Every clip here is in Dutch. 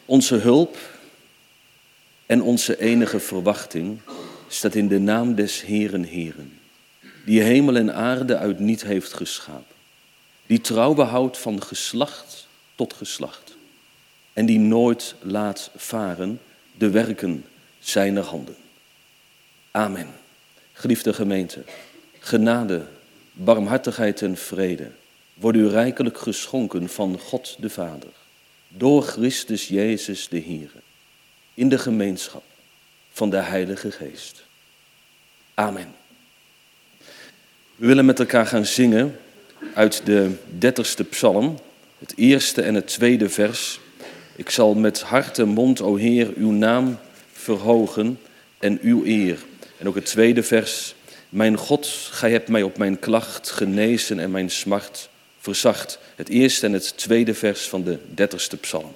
Onze hulp en onze enige verwachting staat in de naam des Heeren Heeren, die hemel en aarde uit niet heeft geschapen, die trouw behoudt van geslacht tot geslacht en die nooit laat varen de werken zijner handen. Amen. Geliefde gemeente, genade, barmhartigheid en vrede worden u rijkelijk geschonken van God de Vader, door Christus Jezus de Heer, in de gemeenschap van de Heilige Geest. Amen. We willen met elkaar gaan zingen uit de 30ste psalm, het eerste en het tweede vers. Ik zal met hart en mond, o Heer, uw naam verhogen en uw eer. En ook het tweede vers. Mijn God, gij hebt mij op mijn klacht genezen en mijn smart verzacht. Het eerste en het tweede vers van de 30ste psalm.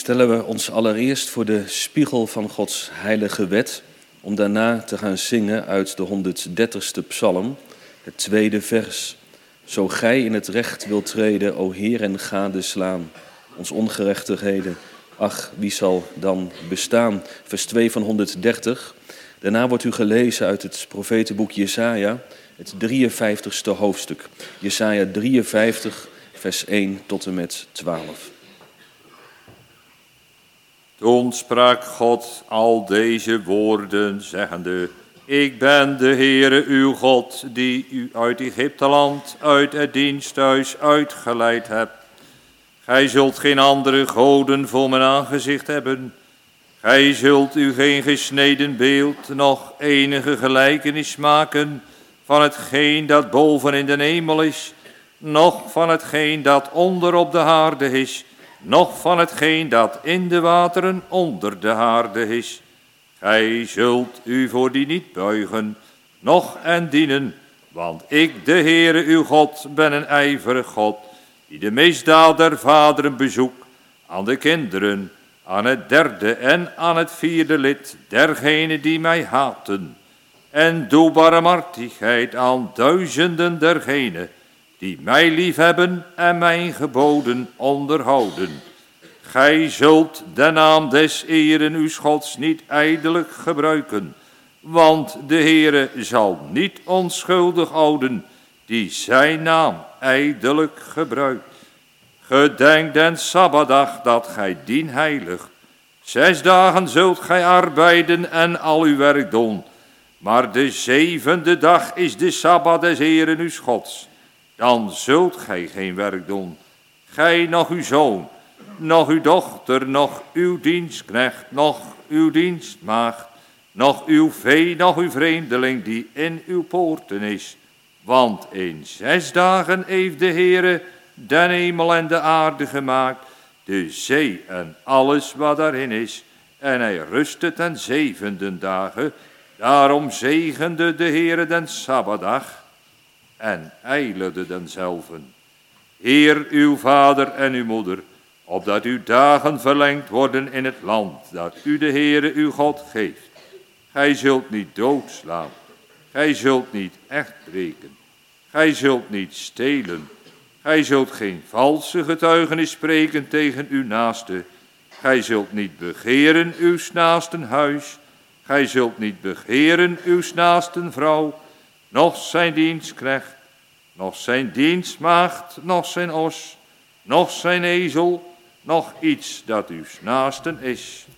stellen we ons allereerst voor de spiegel van Gods heilige wet, om daarna te gaan zingen uit de 130ste psalm, het tweede vers. Zo gij in het recht wilt treden, o Heer, en gadeslaan ons ongerechtigheden. Ach, wie zal dan bestaan? Vers 2 van 130. Daarna wordt u gelezen uit het profetenboek Jesaja, het 53ste hoofdstuk. Jesaja 53, vers 1 tot en met 12. Toen sprak God al deze woorden, zeggende: Ik ben de Heere uw God, die u uit Egypteland, uit het diensthuis uitgeleid hebt. Gij zult geen andere goden voor mijn aangezicht hebben. Gij zult u geen gesneden beeld, noch enige gelijkenis maken van hetgeen dat boven in de hemel is, noch van hetgeen dat onder op de aarde is, noch van hetgeen dat in de wateren onder de aarde is. Gij zult u voor die niet buigen, noch en dienen, want ik, de Heere uw God, ben een ijverig God, die de misdaad der vaderen bezoekt aan de kinderen, aan het derde en aan het vierde lid dergenen die mij haten, en doe barmhartigheid aan duizenden dergenen die mij liefhebben en mijn geboden onderhouden. Gij zult de naam des Heeren uw Gods niet ijdelijk gebruiken, want de Heere zal niet onschuldig houden die zijn naam ijdelijk gebruikt. Gedenk den Sabbatdag dat gij dien heiligt. 6 dagen zult gij arbeiden en al uw werk doen, maar de 7e dag is de Sabbat des Heeren uw Gods. Dan zult gij geen werk doen, gij noch uw zoon, noch uw dochter, noch uw dienstknecht, noch uw dienstmaagd, noch uw vee, noch uw vreemdeling die in uw poorten is. Want in 6 dagen heeft de Heere den hemel en de aarde gemaakt, de zee en alles wat daarin is. En hij rustte ten 7e dagen, daarom zegende de Heere den Sabbatdag en heiligde denzelven. Heer uw vader en uw moeder, opdat uw dagen verlengd worden in het land dat u de Heere uw God geeft. Gij zult niet doodslaan, gij zult niet echt breken, gij zult niet stelen, gij zult geen valse getuigenis spreken tegen uw naaste, gij zult niet begeren uw naasten huis, gij zult niet begeren uw naasten vrouw, noch zijn dienstknecht, noch zijn dienstmaagd, noch zijn os, noch zijn ezel, noch iets dat uw naasten is.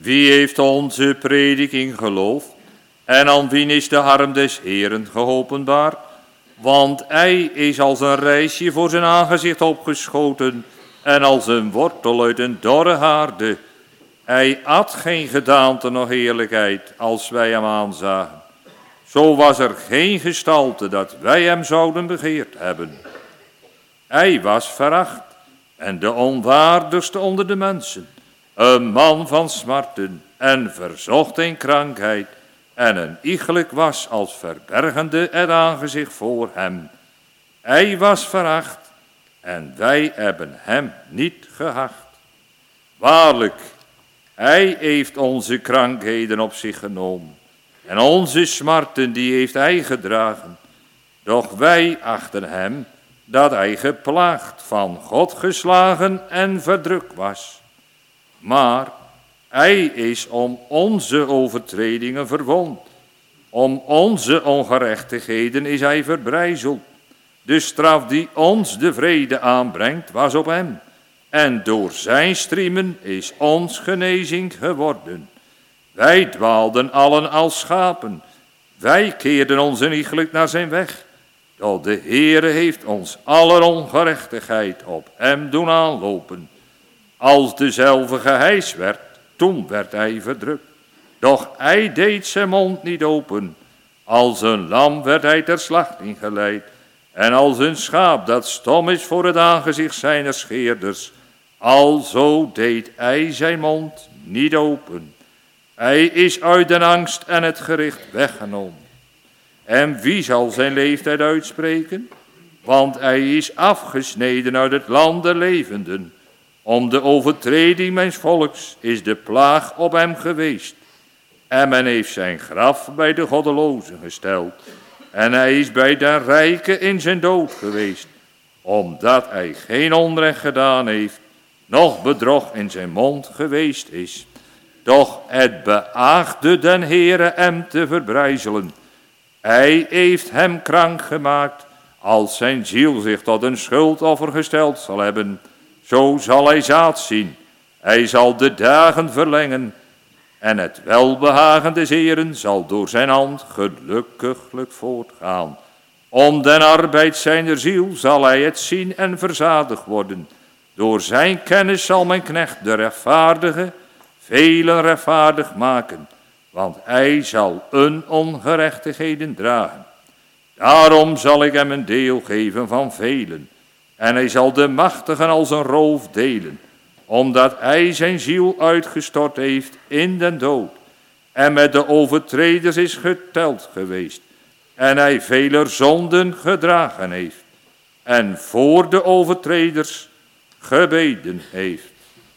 Wie heeft onze prediking geloofd? En aan wien is de arm des Heeren geopenbaard? Want hij is als een rijsje voor zijn aangezicht opgeschoten en als een wortel uit een dorre aarde. Hij had geen gedaante noch heerlijkheid als wij hem aanzagen. Zo was er geen gestalte dat wij hem zouden begeerd hebben. Hij was veracht en de onwaardigste onder de mensen. Een man van smarten en verzocht in krankheid. En een iegelijk was als verbergende het aangezicht voor hem. Hij was veracht en wij hebben hem niet geacht. Waarlijk, hij heeft onze krankheden op zich genomen. En onze smarten die heeft hij gedragen. Doch wij achten hem dat hij geplaagd, van God geslagen en verdrukt was. Maar hij is om onze overtredingen verwond. Om onze ongerechtigheden is hij verbrijzeld. De straf die ons de vrede aanbrengt was op hem. En door zijn striemen is ons genezing geworden. Wij dwaalden allen als schapen. Wij keerden ons iegelijk naar zijn weg. Doch de Heere heeft ons aller ongerechtigheid op hem doen aanlopen. Als dezelfde gehijs werd, toen werd hij verdrukt. Doch hij deed zijn mond niet open. Als een lam werd hij ter slachting geleid. En als een schaap dat stom is voor het aangezicht zijner scheerders. Alzo deed hij zijn mond niet open. Hij is uit de angst en het gericht weggenomen. En wie zal zijn leeftijd uitspreken? Want hij is afgesneden uit het land der levenden. Om de overtreding mijns volks is de plaag op hem geweest. En men heeft zijn graf bij de goddelozen gesteld. En hij is bij de rijken in zijn dood geweest. Omdat hij geen onrecht gedaan heeft, noch bedrog in zijn mond geweest is. Doch het beaagde den Heere hem te verbrijzelen. Hij heeft hem krank gemaakt, als zijn ziel zich tot een schuldoffer gesteld zal hebben. Zo zal hij zaad zien. Hij zal de dagen verlengen. En het welbehagen des Heeren zal door zijn hand gelukkiglijk voortgaan. Om den arbeid zijner ziel zal hij het zien en verzadigd worden. Door zijn kennis zal mijn knecht de rechtvaardige velen rechtvaardig maken. Want hij zal hun ongerechtigheden dragen. Daarom zal ik hem een deel geven van velen. En hij zal de machtigen als een roof delen. Omdat hij zijn ziel uitgestort heeft in den dood. En met de overtreders is geteld geweest. En hij veler zonden gedragen heeft. En voor de overtreders gebeden heeft.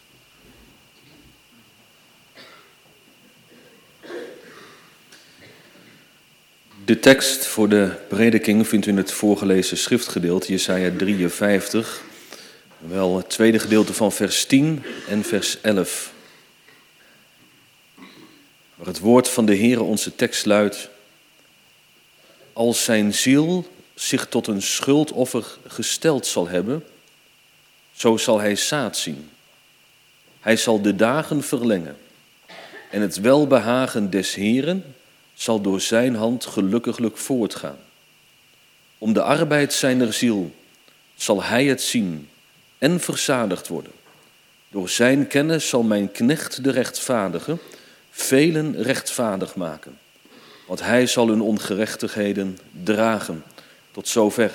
De tekst voor de prediking vindt u in het voorgelezen schriftgedeelte, Jesaja 53, wel het tweede gedeelte van vers 10 en vers 11. Waar het woord van de Heere onze tekst luidt: als zijn ziel zich tot een schuldoffer gesteld zal hebben, zo zal hij zaad zien. Hij zal de dagen verlengen en het welbehagen des Heeren zal door zijn hand gelukkiglijk voortgaan. Om de arbeid zijner ziel zal hij het zien en verzadigd worden. Door zijn kennis zal mijn knecht de rechtvaardige velen rechtvaardig maken. Want hij zal hun ongerechtigheden dragen. Tot zover.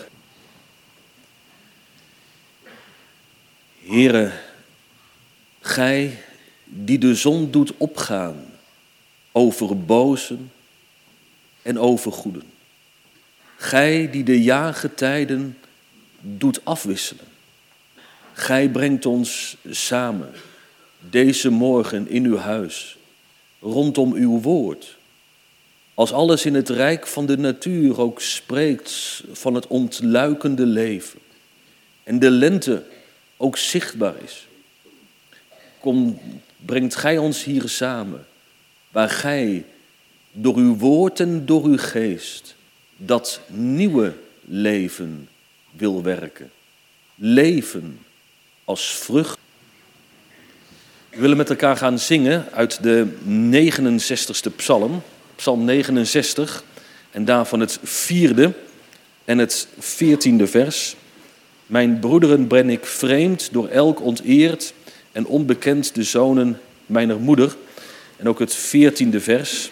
Heere, gij die de zon doet opgaan over bozen en over goeden. Gij die de jaargetijden doet afwisselen. Gij brengt ons samen deze morgen in uw huis, rondom uw woord. Als alles in het rijk van de natuur ook spreekt van het ontluikende leven en de lente ook zichtbaar is. Kom, brengt gij ons hier samen, waar gij door uw woord en door uw geest dat nieuwe leven wil werken. Leven als vrucht. We willen met elkaar gaan zingen uit de 69ste psalm, psalm 69, en daarvan het 4e en het 14e vers. Mijn broederen ben ik vreemd, door elk onteerd en onbekend de zonen mijner moeder. En ook het 14e vers.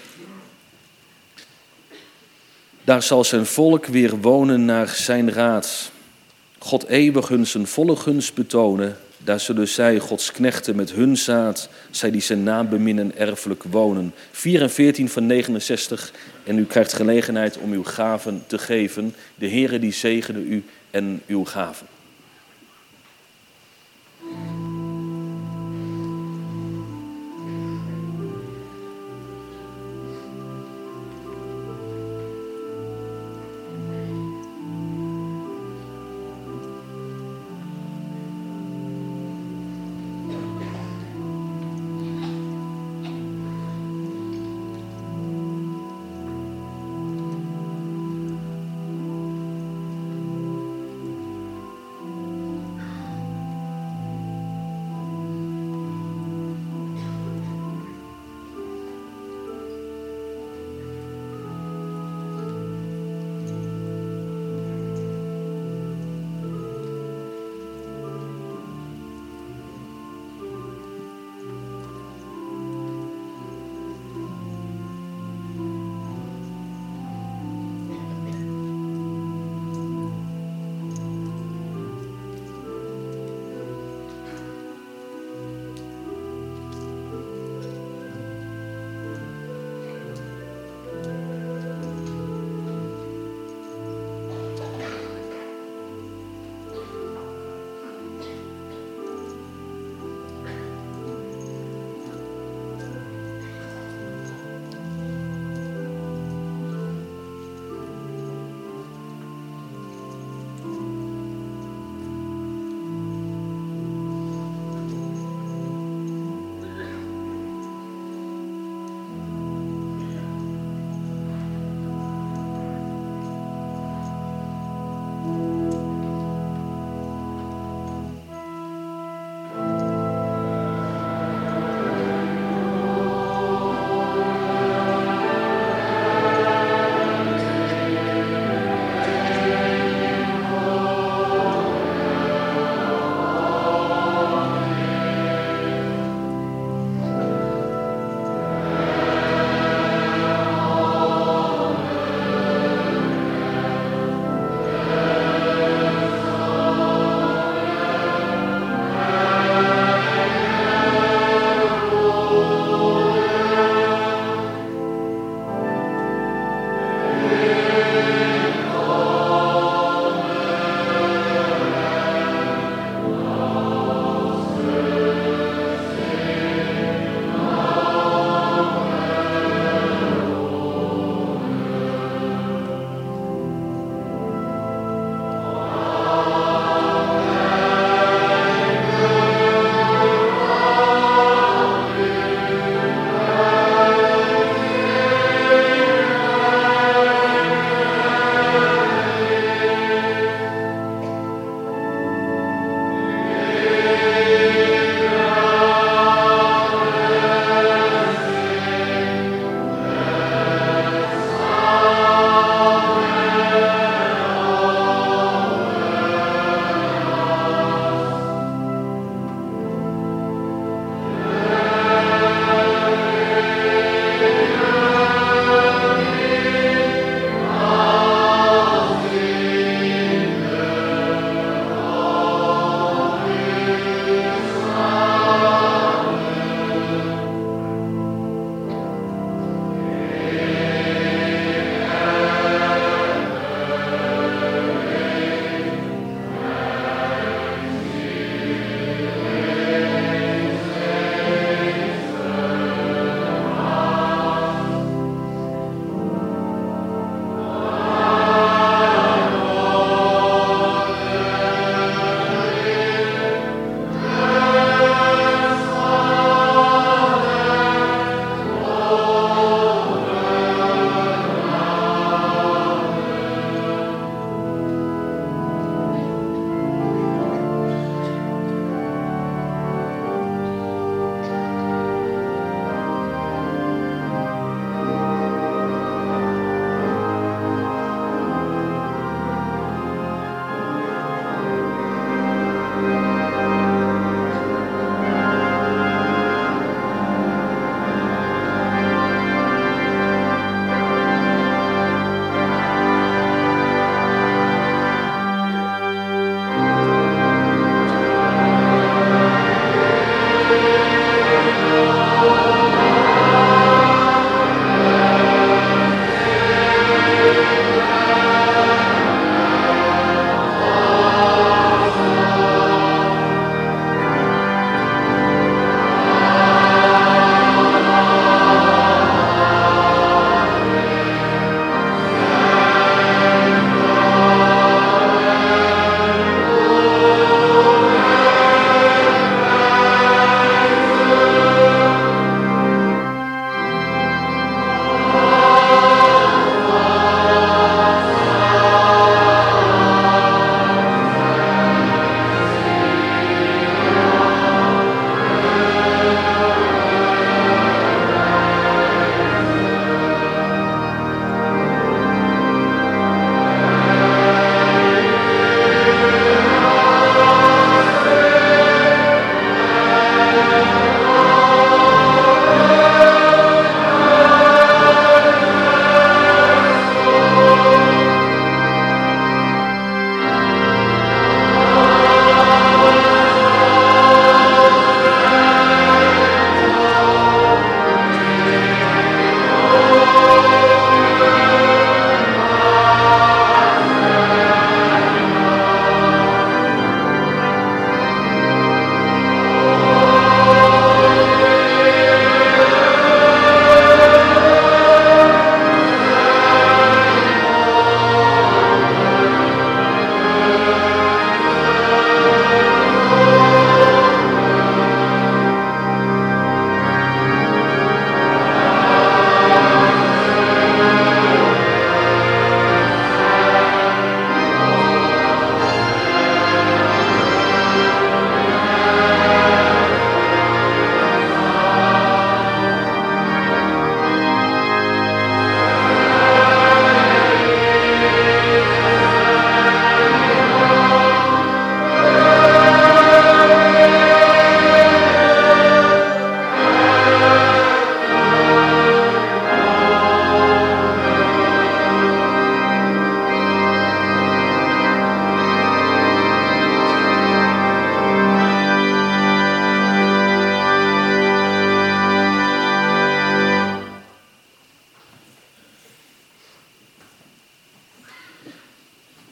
Daar zal zijn volk weer wonen naar zijn raad. God eeuwig hun zijn volle gunst betonen. Daar zullen zij, Gods knechten met hun zaad, zij die zijn naam beminnen, erfelijk wonen. 4 en 14 van 69. En u krijgt gelegenheid om uw gaven te geven. De Heere die zegene u en uw gaven.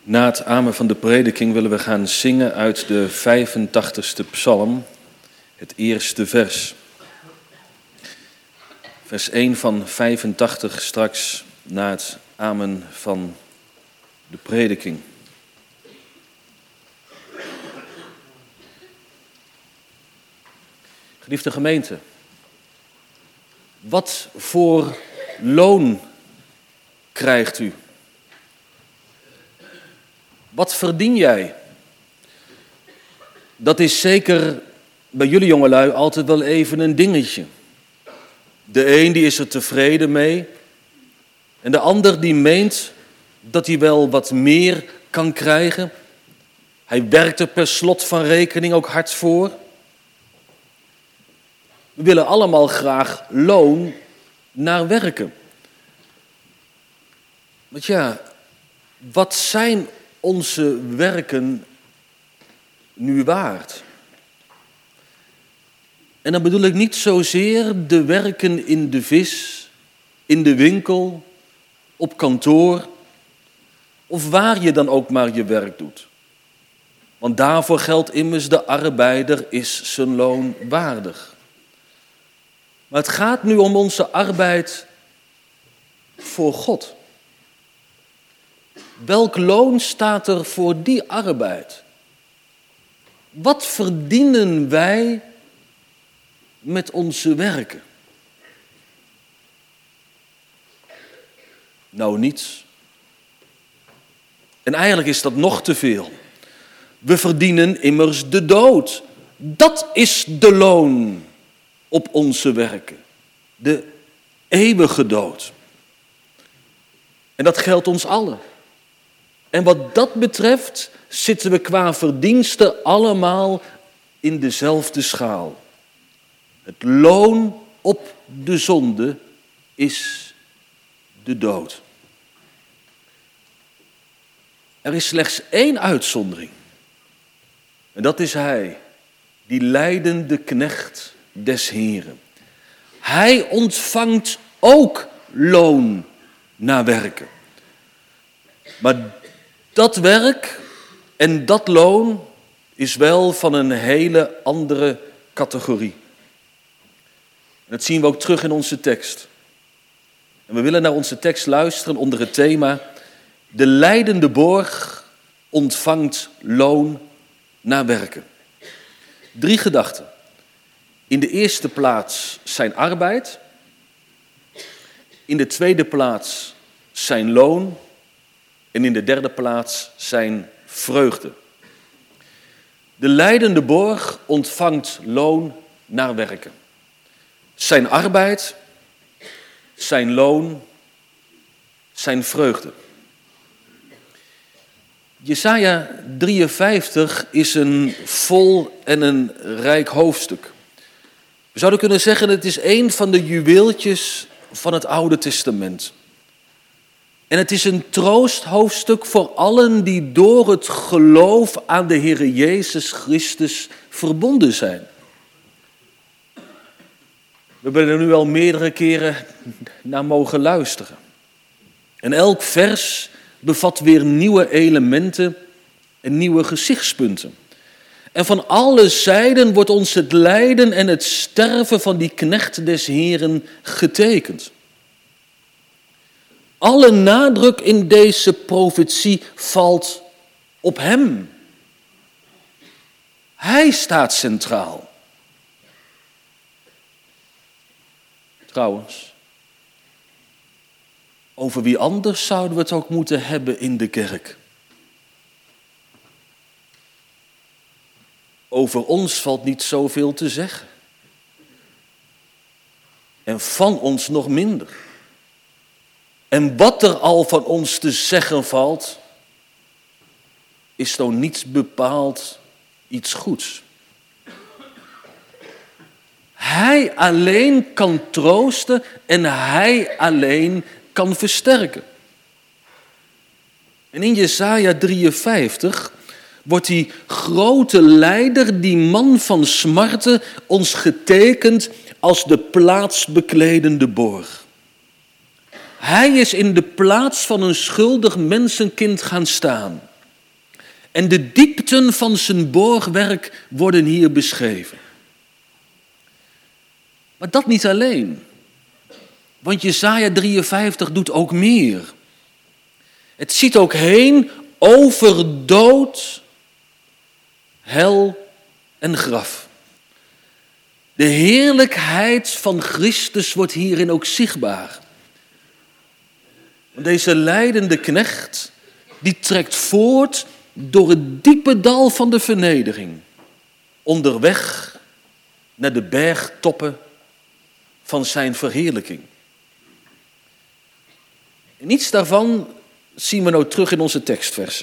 Na het amen van de prediking willen we gaan zingen uit de 85ste psalm, het eerste vers. Vers 1 van 85 straks na het amen van de prediking. Geliefde gemeente, wat voor loon krijgt u? Wat verdien jij? Dat is zeker bij jullie jongelui altijd wel even een dingetje. De een die is er tevreden mee en de ander die meent dat hij wel wat meer kan krijgen. Hij werkt er per slot van rekening ook hard voor. We willen allemaal graag loon naar werken. Want ja, wat zijn onze werken nu waard? En dan bedoel ik niet zozeer de werken in de vis, in de winkel, op kantoor, of waar je dan ook maar je werk doet. Want daarvoor geldt immers de arbeider is zijn loon waardig. Maar het gaat nu om onze arbeid voor God. Welk loon staat er voor die arbeid? Wat verdienen wij met onze werken? Nou, niets. En eigenlijk is dat nog te veel. We verdienen immers de dood. Dat is de loon op onze werken. De eeuwige dood. En dat geldt ons allen. En wat dat betreft zitten we qua verdiensten allemaal in dezelfde schaal. Het loon op de zonde is de dood. Er is slechts één uitzondering. En dat is hij, die lijdende knecht des Heren. Hij ontvangt ook loon na werken. Maar dat werk en dat loon is wel van een hele andere categorie. En dat zien we ook terug in onze tekst. En we willen naar onze tekst luisteren onder het thema: de lijdende borg ontvangt loon na werken. 3 gedachten. In de eerste plaats zijn arbeid. In de tweede plaats zijn loon. En in de derde plaats zijn vreugde. De lijdende borg ontvangt loon naar werken. Zijn arbeid, zijn loon, zijn vreugde. Jesaja 53 is een vol en een rijk hoofdstuk. We zouden kunnen zeggen, het is een van de juweeltjes van het Oude Testament. En het is een troosthoofdstuk voor allen die door het geloof aan de Heere Jezus Christus verbonden zijn. We hebben er nu al meerdere keren naar mogen luisteren. En elk vers bevat weer nieuwe elementen en nieuwe gezichtspunten. En van alle zijden wordt ons het lijden en het sterven van die knecht des Heren getekend. Alle nadruk in deze profetie valt op hem. Hij staat centraal. Trouwens, over wie anders zouden we het ook moeten hebben in de kerk? Over ons valt niet zoveel te zeggen. En van ons nog minder. En wat er al van ons te zeggen valt, is dan niet bepaald iets goeds. Hij alleen kan troosten en hij alleen kan versterken. En in Jesaja 53 wordt die grote leider, die man van smarten, ons getekend als de plaatsbekledende borg. Hij is in de plaats van een schuldig mensenkind gaan staan. En de diepten van zijn borgwerk worden hier beschreven. Maar dat niet alleen. Want Jesaja 53 doet ook meer. Het ziet ook heen over dood, hel en graf. De heerlijkheid van Christus wordt hierin ook zichtbaar. Deze lijdende knecht, die trekt voort door het diepe dal van de vernedering. Onderweg naar de bergtoppen van zijn verheerlijking. En iets daarvan zien we nou terug in onze tekstversen.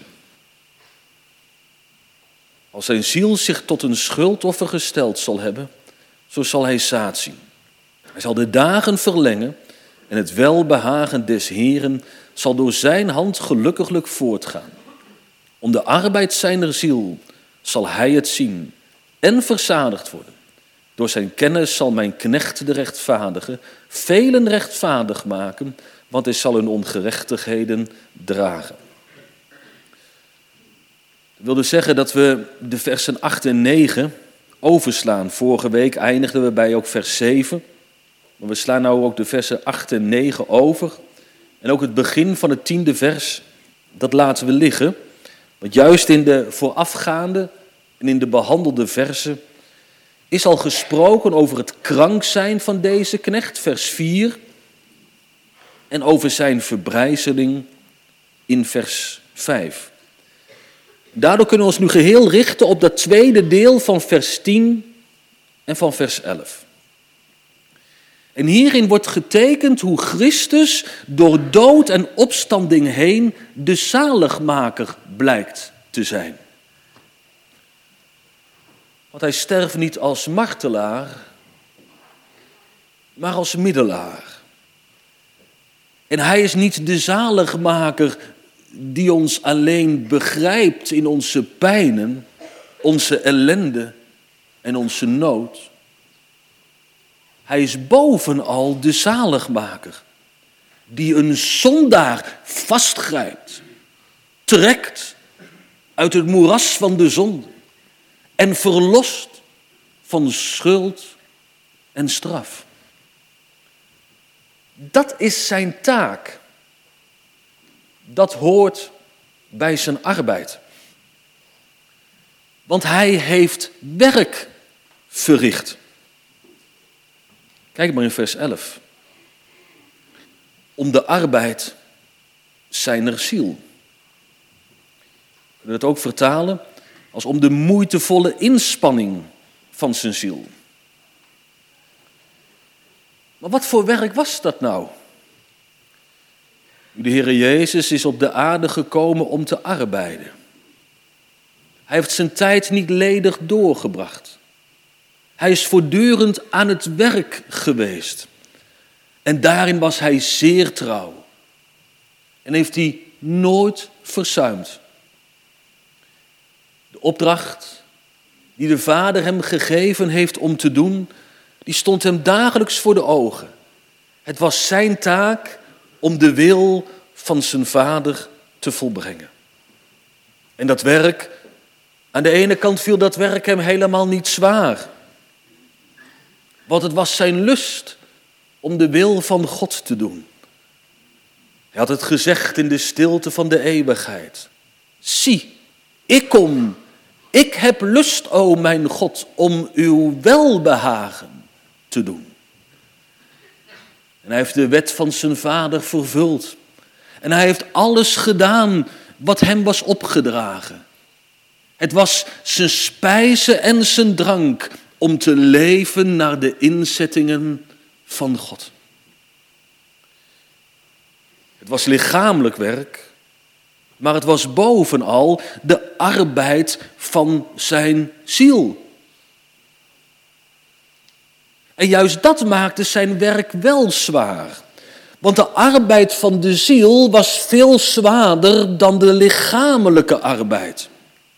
Als zijn ziel zich tot een schuldoffer gesteld zal hebben, zo zal hij zaad zien. Hij zal de dagen verlengen en het welbehagen des Heeren zal door zijn hand gelukkiglijk voortgaan. Om de arbeid zijner ziel zal hij het zien en verzadigd worden. Door zijn kennis zal mijn knecht de rechtvaardige velen rechtvaardig maken, want hij zal hun ongerechtigheden dragen. Dat wil dus zeggen dat we de versen 8 en 9 overslaan. Vorige week eindigden we bij ook vers 7. Maar we slaan nou ook de versen 8 en 9 over. En ook het begin van het 10e vers, dat laten we liggen. Want juist in de voorafgaande en in de behandelde versen is al gesproken over het krank zijn van deze knecht, vers 4. En over zijn verbrijzeling in vers 5. Daardoor kunnen we ons nu geheel richten op dat tweede deel van vers 10 en van vers 11. En hierin wordt getekend hoe Christus door dood en opstanding heen de zaligmaker blijkt te zijn. Want hij sterft niet als martelaar, maar als middelaar. En hij is niet de zaligmaker die ons alleen begrijpt in onze pijnen, onze ellende en onze nood. Hij is bovenal de zaligmaker, die een zondaar vastgrijpt, trekt uit het moeras van de zonde en verlost van schuld en straf. Dat is zijn taak. Dat hoort bij zijn arbeid. Want hij heeft werk verricht. Kijk maar in vers 11. Om de arbeid zijner ziel. We kunnen het ook vertalen als om de moeitevolle inspanning van zijn ziel. Maar wat voor werk was dat nou? De Heere Jezus is op de aarde gekomen om te arbeiden. Hij heeft zijn tijd niet ledig doorgebracht. Hij is voortdurend aan het werk geweest. En daarin was hij zeer trouw. En heeft hij nooit verzuimd. De opdracht die de Vader hem gegeven heeft om te doen, die stond hem dagelijks voor de ogen. Het was zijn taak om de wil van zijn Vader te volbrengen. En dat werk, aan de ene kant viel dat werk hem helemaal niet zwaar. Want het was zijn lust om de wil van God te doen. Hij had het gezegd in de stilte van de eeuwigheid. Zie, ik kom, ik heb lust, o mijn God, om uw welbehagen te doen. En hij heeft de wet van zijn Vader vervuld. En hij heeft alles gedaan wat hem was opgedragen. Het was zijn spijze en zijn drank om te leven naar de inzettingen van God. Het was lichamelijk werk, maar het was bovenal de arbeid van zijn ziel. En juist dat maakte zijn werk wel zwaar. Want de arbeid van de ziel was veel zwaarder dan de lichamelijke arbeid.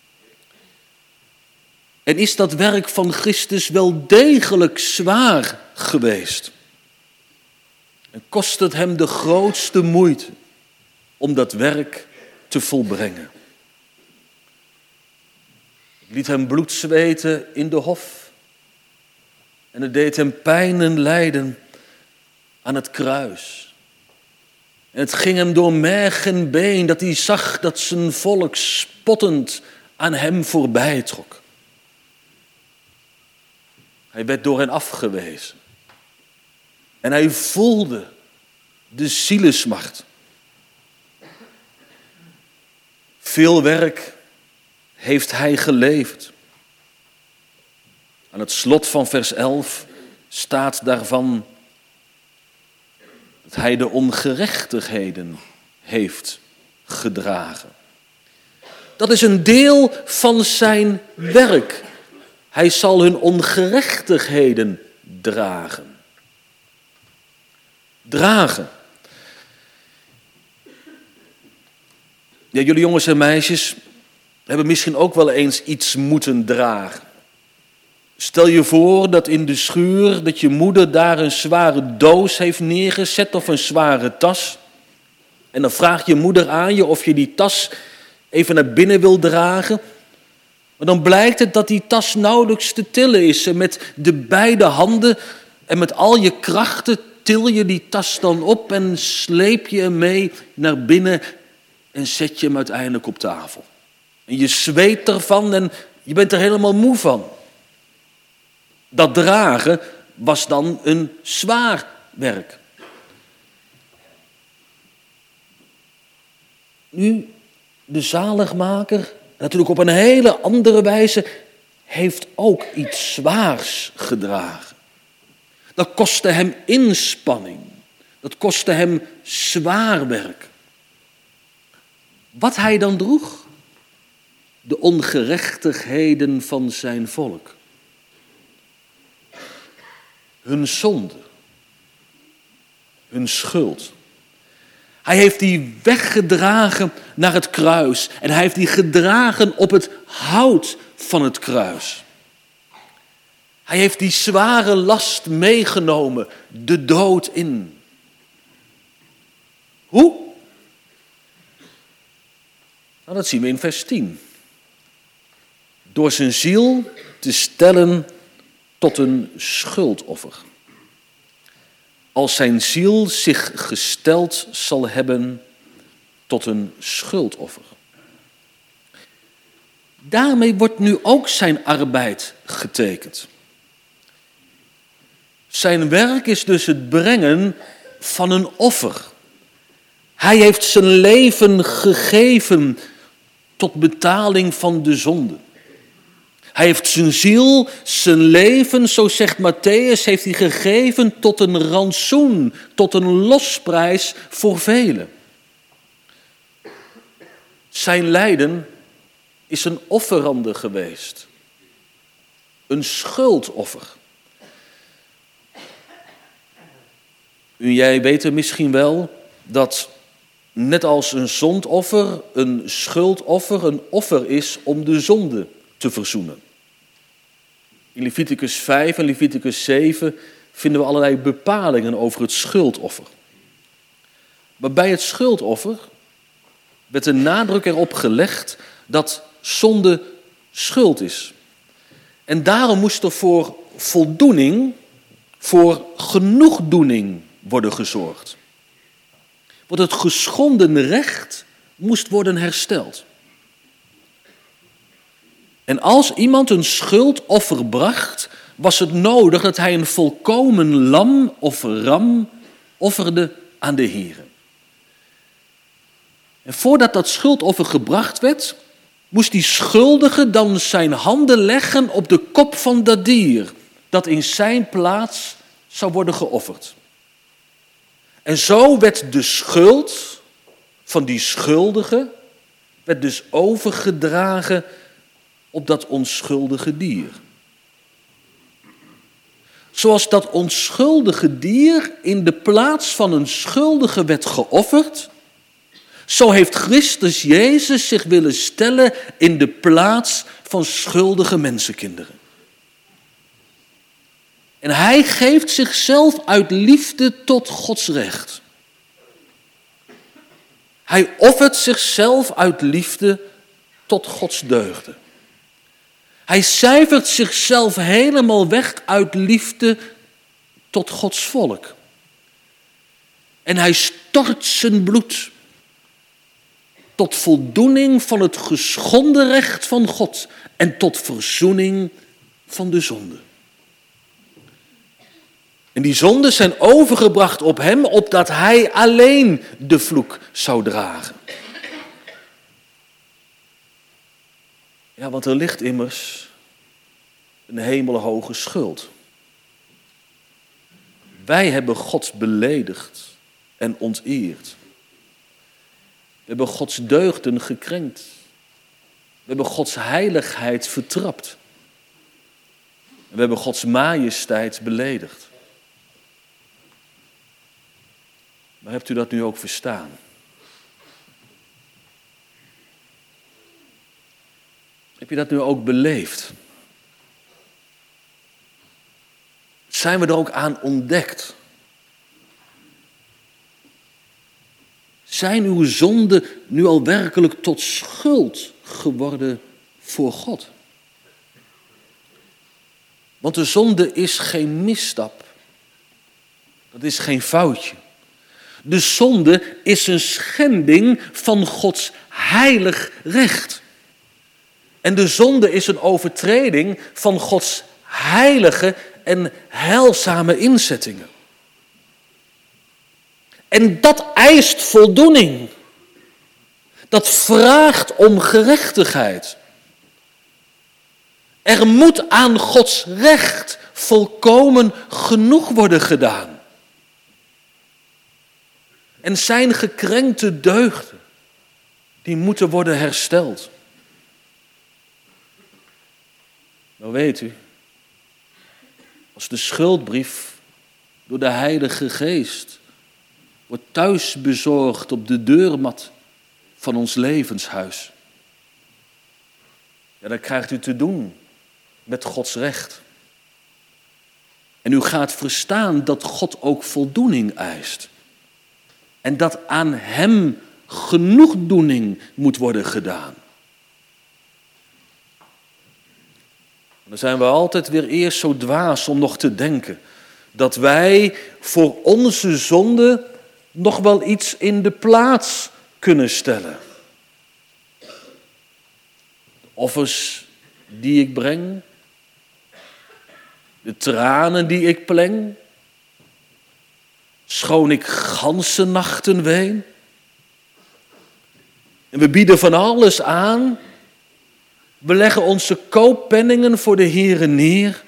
En is dat werk van Christus wel degelijk zwaar geweest? En kost het hem de grootste moeite om dat werk te volbrengen? Het liet hem bloed zweten in de hof. En het deed hem pijn en lijden aan het kruis. En het ging hem door merg en been dat hij zag dat zijn volk spottend aan hem voorbij trok. Hij werd door hen afgewezen. En hij voelde de zielesmart. Veel werk heeft hij geleverd. Aan het slot van vers 11 staat daarvan dat hij de ongerechtigheden heeft gedragen. Dat is een deel van zijn werk. Hij zal hun ongerechtigheden dragen. Dragen. Ja, jullie jongens en meisjes hebben misschien ook wel eens iets moeten dragen. Stel je voor dat in de schuur dat je moeder daar een zware doos heeft neergezet of een zware tas. En dan vraagt je moeder aan je of je die tas even naar binnen wil dragen. Maar dan blijkt het dat die tas nauwelijks te tillen is. En met de beide handen en met al je krachten til je die tas dan op en sleep je hem mee naar binnen en zet je hem uiteindelijk op tafel. En je zweet ervan en je bent er helemaal moe van. Dat dragen was dan een zwaar werk. Nu, de zaligmaker, natuurlijk op een hele andere wijze, heeft ook iets zwaars gedragen. Dat kostte hem inspanning. Dat kostte hem zwaar werk. Wat hij dan droeg? De ongerechtigheden van zijn volk. Hun zonde. Hun schuld. Hij heeft die weggedragen naar het kruis. En hij heeft die gedragen op het hout van het kruis. Hij heeft die zware last meegenomen, de dood in. Hoe? Nou, dat zien we in vers 10. Door zijn ziel te stellen tot een schuldoffer. Als zijn ziel zich gesteld zal hebben tot een schuldoffer. Daarmee wordt nu ook zijn arbeid getekend. Zijn werk is dus het brengen van een offer. Hij heeft zijn leven gegeven tot betaling van de zonde. Hij heeft zijn ziel, zijn leven, zo zegt Mattheüs, heeft hij gegeven tot een rantsoen, tot een losprijs voor velen. Zijn lijden is een offerande geweest. Een schuldoffer. U en jij weten misschien wel dat net als een zondoffer, een schuldoffer een offer is om de zonde te verzoenen. In Leviticus 5 en Leviticus 7 vinden we allerlei bepalingen over het schuldoffer. Maar bij het schuldoffer werd de nadruk erop gelegd dat zonde schuld is. En daarom moest er voor voldoening, voor genoegdoening worden gezorgd. Want het geschonden recht moest worden hersteld. En als iemand een schuldoffer bracht, was het nodig dat hij een volkomen lam of ram offerde aan de Heere. En voordat dat schuldoffer gebracht werd, moest die schuldige dan zijn handen leggen op de kop van dat dier, dat in zijn plaats zou worden geofferd. En zo werd de schuld van die schuldige werd dus overgedragen op dat onschuldige dier. Zoals dat onschuldige dier in de plaats van een schuldige werd geofferd, zo heeft Christus Jezus zich willen stellen in de plaats van schuldige mensenkinderen. En hij geeft zichzelf uit liefde tot Gods recht. Hij offert zichzelf uit liefde tot Gods deugden. Hij cijfert zichzelf helemaal weg uit liefde tot Gods volk. En hij stort zijn bloed tot voldoening van het geschonden recht van God en tot verzoening van de zonde. En die zonden zijn overgebracht op hem, opdat hij alleen de vloek zou dragen. Ja, want er ligt immers een hemelhoge schuld. Wij hebben God beledigd en onteerd. We hebben Gods deugden gekrenkt. We hebben Gods heiligheid vertrapt. En we hebben Gods majesteit beledigd. Maar hebt u dat nu ook verstaan? Heb je dat nu ook beleefd? Zijn we er ook aan ontdekt? Zijn uw zonden nu al werkelijk tot schuld geworden voor God? Want de zonde is geen misstap. Dat is geen foutje. De zonde is een schending van Gods heilig recht. En de zonde is een overtreding van Gods heilige en heilzame inzettingen. En dat eist voldoening. Dat vraagt om gerechtigheid. Er moet aan Gods recht volkomen genoeg worden gedaan. En zijn gekrenkte deugden, die moeten worden hersteld. Nou weet u, als de schuldbrief door de Heilige Geest wordt thuis bezorgd op de deurmat van ons levenshuis. Ja, dan krijgt u te doen met Gods recht. En u gaat verstaan dat God ook voldoening eist. En dat aan hem genoegdoening moet worden gedaan. Dan zijn we altijd weer eerst zo dwaas om nog te denken dat wij voor onze zonde nog wel iets in de plaats kunnen stellen. De offers die ik breng, de tranen die ik pleng, schoon ik ganse nachten ween. En we bieden van alles aan. We leggen onze kooppenningen voor de Here neer.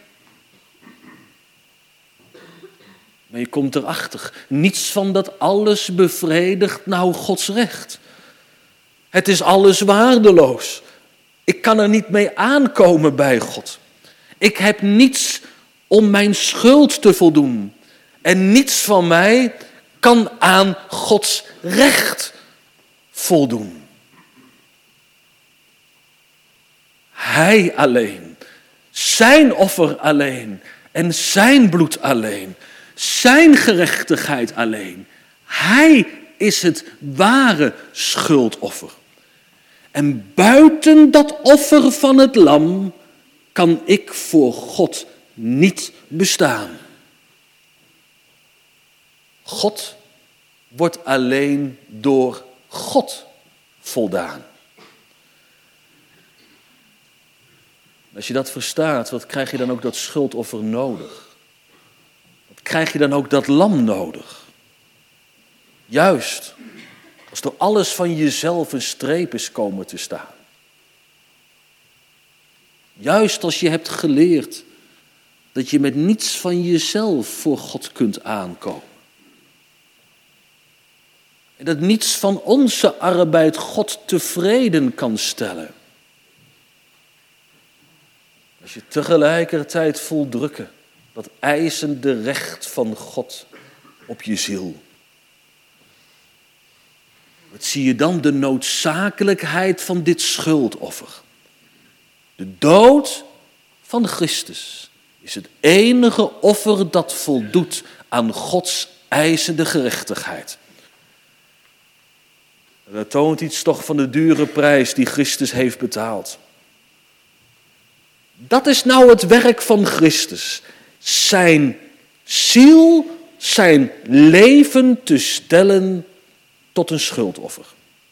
Maar je komt erachter, niets van dat alles bevredigt nou Gods recht. Het is alles waardeloos. Ik kan er niet mee aankomen bij God. Ik heb niets om mijn schuld te voldoen. En niets van mij kan aan Gods recht voldoen. Hij alleen, zijn offer alleen en zijn bloed alleen, zijn gerechtigheid alleen. Hij is het ware schuldoffer. En buiten dat offer van het lam kan ik voor God niet bestaan. God wordt alleen door God voldaan. Als je dat verstaat, wat krijg je dan ook dat schuldoffer nodig? Wat krijg je dan ook dat lam nodig? Juist, als door alles van jezelf een streep is komen te staan. Juist als je hebt geleerd dat je met niets van jezelf voor God kunt aankomen. En dat niets van onze arbeid God tevreden kan stellen. Als je tegelijkertijd voldrukken dat eisende recht van God op je ziel. Wat zie je dan? De noodzakelijkheid van dit schuldoffer. De dood van Christus is het enige offer dat voldoet aan Gods eisende gerechtigheid. En dat toont iets toch van de dure prijs die Christus heeft betaald. Dat is nou het werk van Christus. Zijn ziel, zijn leven te stellen tot een schuldoffer.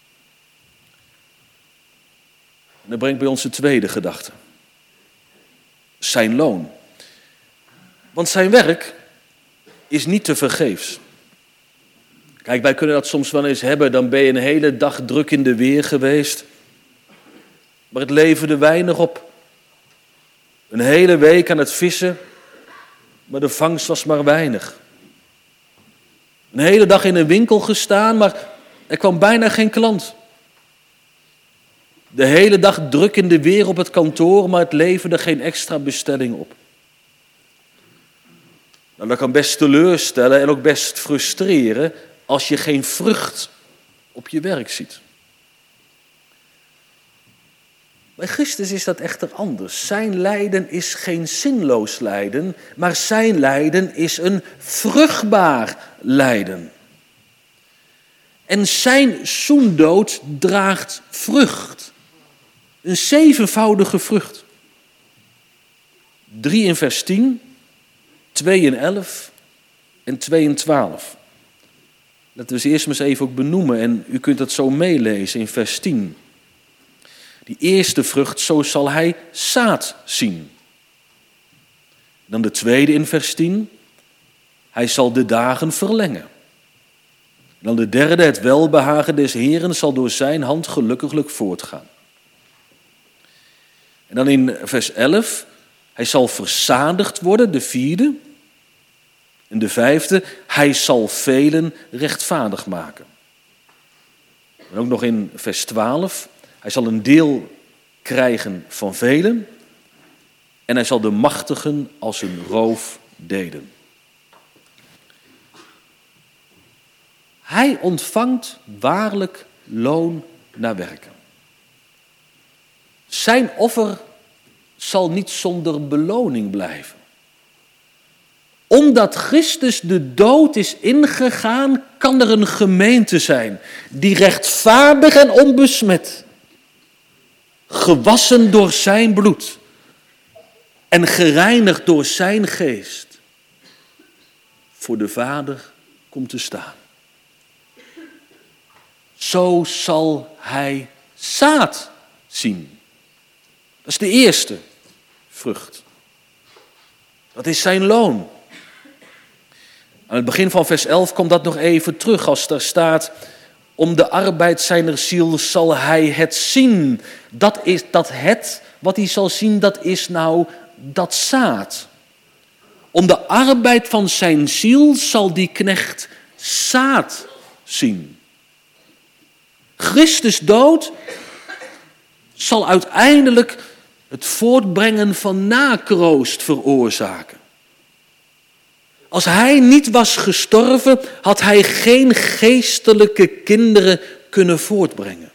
En dat brengt bij ons de tweede gedachte. Zijn loon. Want zijn werk is niet te vergeefs. Kijk, wij kunnen dat soms wel eens hebben. Dan ben je een hele dag druk in de weer geweest. Maar het leverde weinig op. Een hele week aan het vissen. Maar de vangst was maar weinig. Een hele dag in een winkel gestaan. Maar er kwam bijna geen klant. De hele dag druk in de weer op het kantoor. Maar het leverde geen extra bestelling op. Nou, dat kan best teleurstellen en ook best frustreren als je geen vrucht op je werk ziet. Bij Christus is dat echter anders. Zijn lijden is geen zinloos lijden, maar zijn lijden is een vruchtbaar lijden. En zijn zoendood draagt vrucht. Een 7voudige vrucht. 3 in vers 10, 2 in 11 en 2 in 12. Laten we ze eerst maar eens even ook benoemen en u kunt dat zo meelezen in vers 10. Die eerste vrucht, zo zal hij zaad zien. Dan de tweede in vers 10, hij zal de dagen verlengen. Dan de derde, het welbehagen des Heeren zal door zijn hand gelukkiglijk voortgaan. En dan in vers 11, hij zal verzadigd worden, de vierde. En de vijfde, hij zal velen rechtvaardig maken. En ook nog in vers 12, hij zal een deel krijgen van velen. En hij zal de machtigen als een roof delen. Hij ontvangt waarlijk loon naar werken. Zijn offer zal niet zonder beloning blijven. Omdat Christus de dood is ingegaan, kan er een gemeente zijn die rechtvaardig en onbesmet, gewassen door zijn bloed en gereinigd door zijn geest, voor de Vader komt te staan. Zo zal hij zaad zien. Dat is de eerste vrucht. Dat is zijn loon. Aan het begin van vers 11 komt dat nog even terug als daar staat: om de arbeid zijner ziel zal hij het zien. Dat is dat het, wat hij zal zien, dat is nou dat zaad. Om de arbeid van zijn ziel zal die knecht zaad zien. Christus dood zal uiteindelijk het voortbrengen van nakroost veroorzaken. Als hij niet was gestorven, had hij geen geestelijke kinderen kunnen voortbrengen.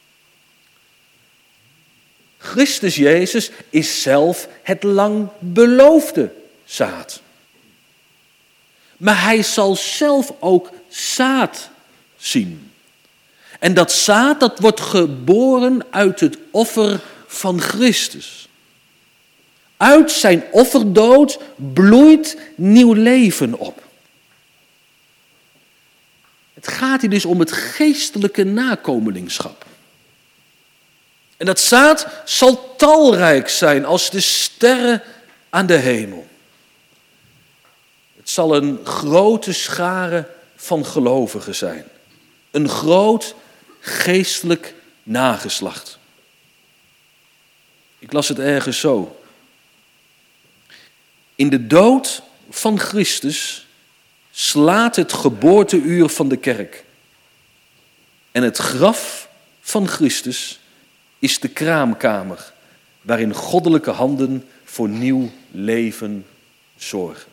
Christus Jezus is zelf het lang beloofde zaad. Maar hij zal zelf ook zaad zien. En dat zaad, dat wordt geboren uit het offer van Christus. Uit zijn offerdood bloeit nieuw leven op. Het gaat hier dus om het geestelijke nakomelingschap. En dat zaad zal talrijk zijn als de sterren aan de hemel. Het zal een grote schare van gelovigen zijn. Een groot geestelijk nageslacht. Ik las het ergens zo. In de dood van Christus slaat het geboorteuur van de kerk. En het graf van Christus is de kraamkamer waarin goddelijke handen voor nieuw leven zorgen.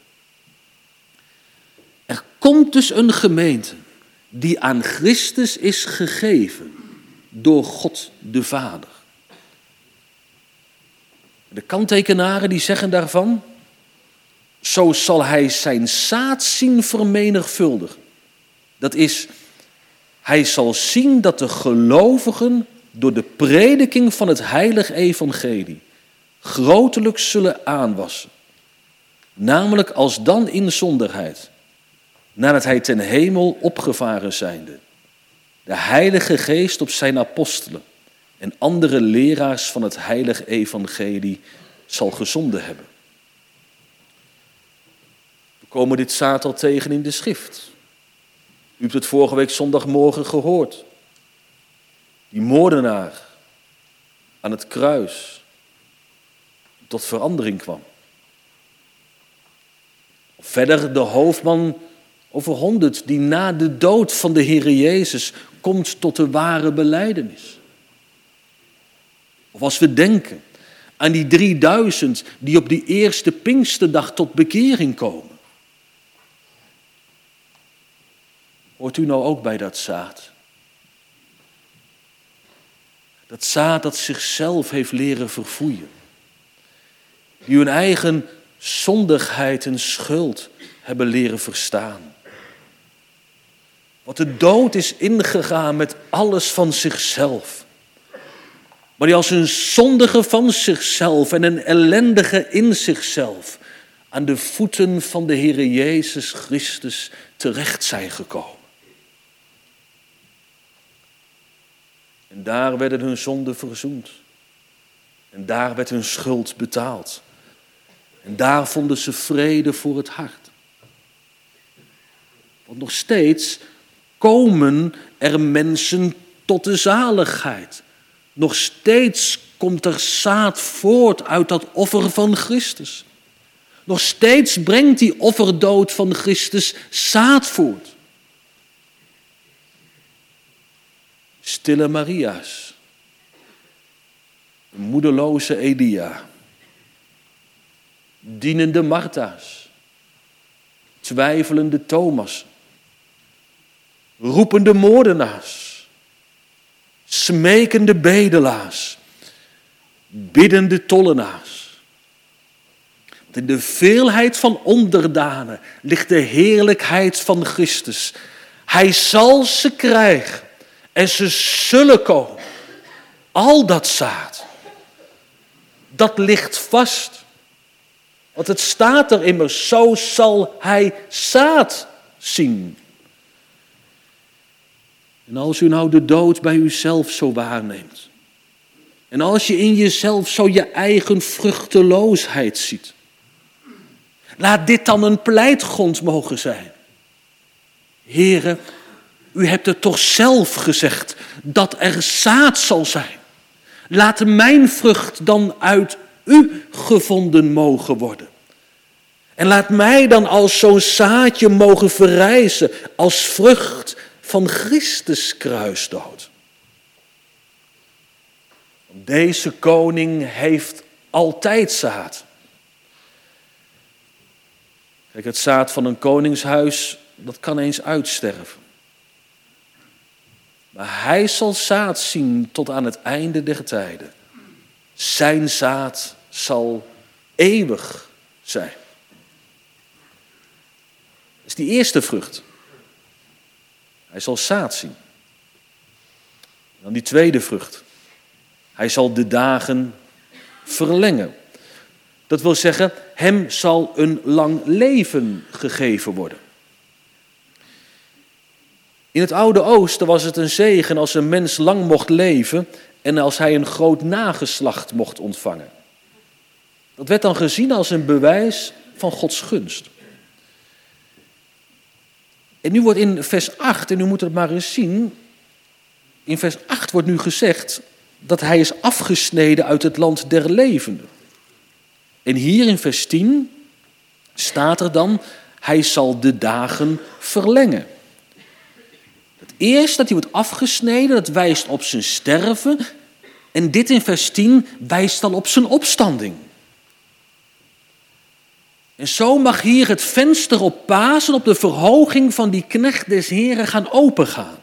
Er komt dus een gemeente die aan Christus is gegeven door God de Vader. De kanttekenaren die zeggen daarvan: zo zal hij zijn zaad zien vermenigvuldigen. Dat is, hij zal zien dat de gelovigen door de prediking van het heilige evangelie grotelijk zullen aanwassen. Namelijk als dan in zonderheid, nadat hij ten hemel opgevaren zijnde, de Heilige Geest op zijn apostelen en andere leraars van het heilige evangelie zal gezonden hebben. We komen dit zaad al tegen in de schrift. U hebt het vorige week zondagmorgen gehoord. Die moordenaar aan het kruis tot verandering kwam. Verder de hoofdman over 100 die na de dood van de Heere Jezus komt tot de ware belijdenis. Of als we denken aan die 3000 die op die eerste Pinksterdag tot bekering komen. Hoort u nou ook bij dat zaad? Dat zaad dat zichzelf heeft leren verfoeien. Die hun eigen zondigheid en schuld hebben leren verstaan. Wat de dood is ingegaan met alles van zichzelf. Maar die als een zondige van zichzelf en een ellendige in zichzelf aan de voeten van de Heere Jezus Christus terecht zijn gekomen. En daar werden hun zonden verzoend. En daar werd hun schuld betaald. En daar vonden ze vrede voor het hart. Want nog steeds komen er mensen tot de zaligheid. Nog steeds komt er zaad voort uit dat offer van Christus. Nog steeds brengt die offerdood van Christus zaad voort. Stille Maria's, moedeloze Elia, dienende Martha's, twijfelende Thomas, roepende moordenaars, smekende bedelaars, biddende tollenaars. Want in de veelheid van onderdanen ligt de heerlijkheid van Christus. Hij zal ze krijgen en ze zullen komen. Al dat zaad, dat ligt vast. Want het staat er immers, zo zal hij zaad zien. En als u nou de dood bij uzelf zo waarneemt. En als je in jezelf zo je eigen vruchteloosheid ziet. Laat dit dan een pleitgrond mogen zijn. Heere, u hebt het toch zelf gezegd dat er zaad zal zijn. Laat mijn vrucht dan uit u gevonden mogen worden. En laat mij dan als zo'n zaadje mogen verrijzen als vrucht van Christus kruisdood. Deze koning heeft altijd zaad. Kijk, het zaad van een koningshuis, dat kan eens uitsterven. Maar hij zal zaad zien tot aan het einde der tijden. Zijn zaad zal eeuwig zijn. Dat is die eerste vrucht. Hij zal zaad zien. Dan die tweede vrucht. Hij zal de dagen verlengen. Dat wil zeggen, hem zal een lang leven gegeven worden. In het Oude Oosten was het een zegen als een mens lang mocht leven en als hij een groot nageslacht mocht ontvangen. Dat werd dan gezien als een bewijs van Gods gunst. En nu wordt in vers 8, en u moet het maar eens zien, in vers 8 wordt nu gezegd dat hij is afgesneden uit het land der levenden. En hier in vers 10 staat er dan, hij zal de dagen verlengen. Het eerste dat hij wordt afgesneden, dat wijst op zijn sterven. En dit in vers 10 wijst dan op zijn opstanding. En zo mag hier het venster op Pasen, op de verhoging van die knecht des Heren gaan opengaan.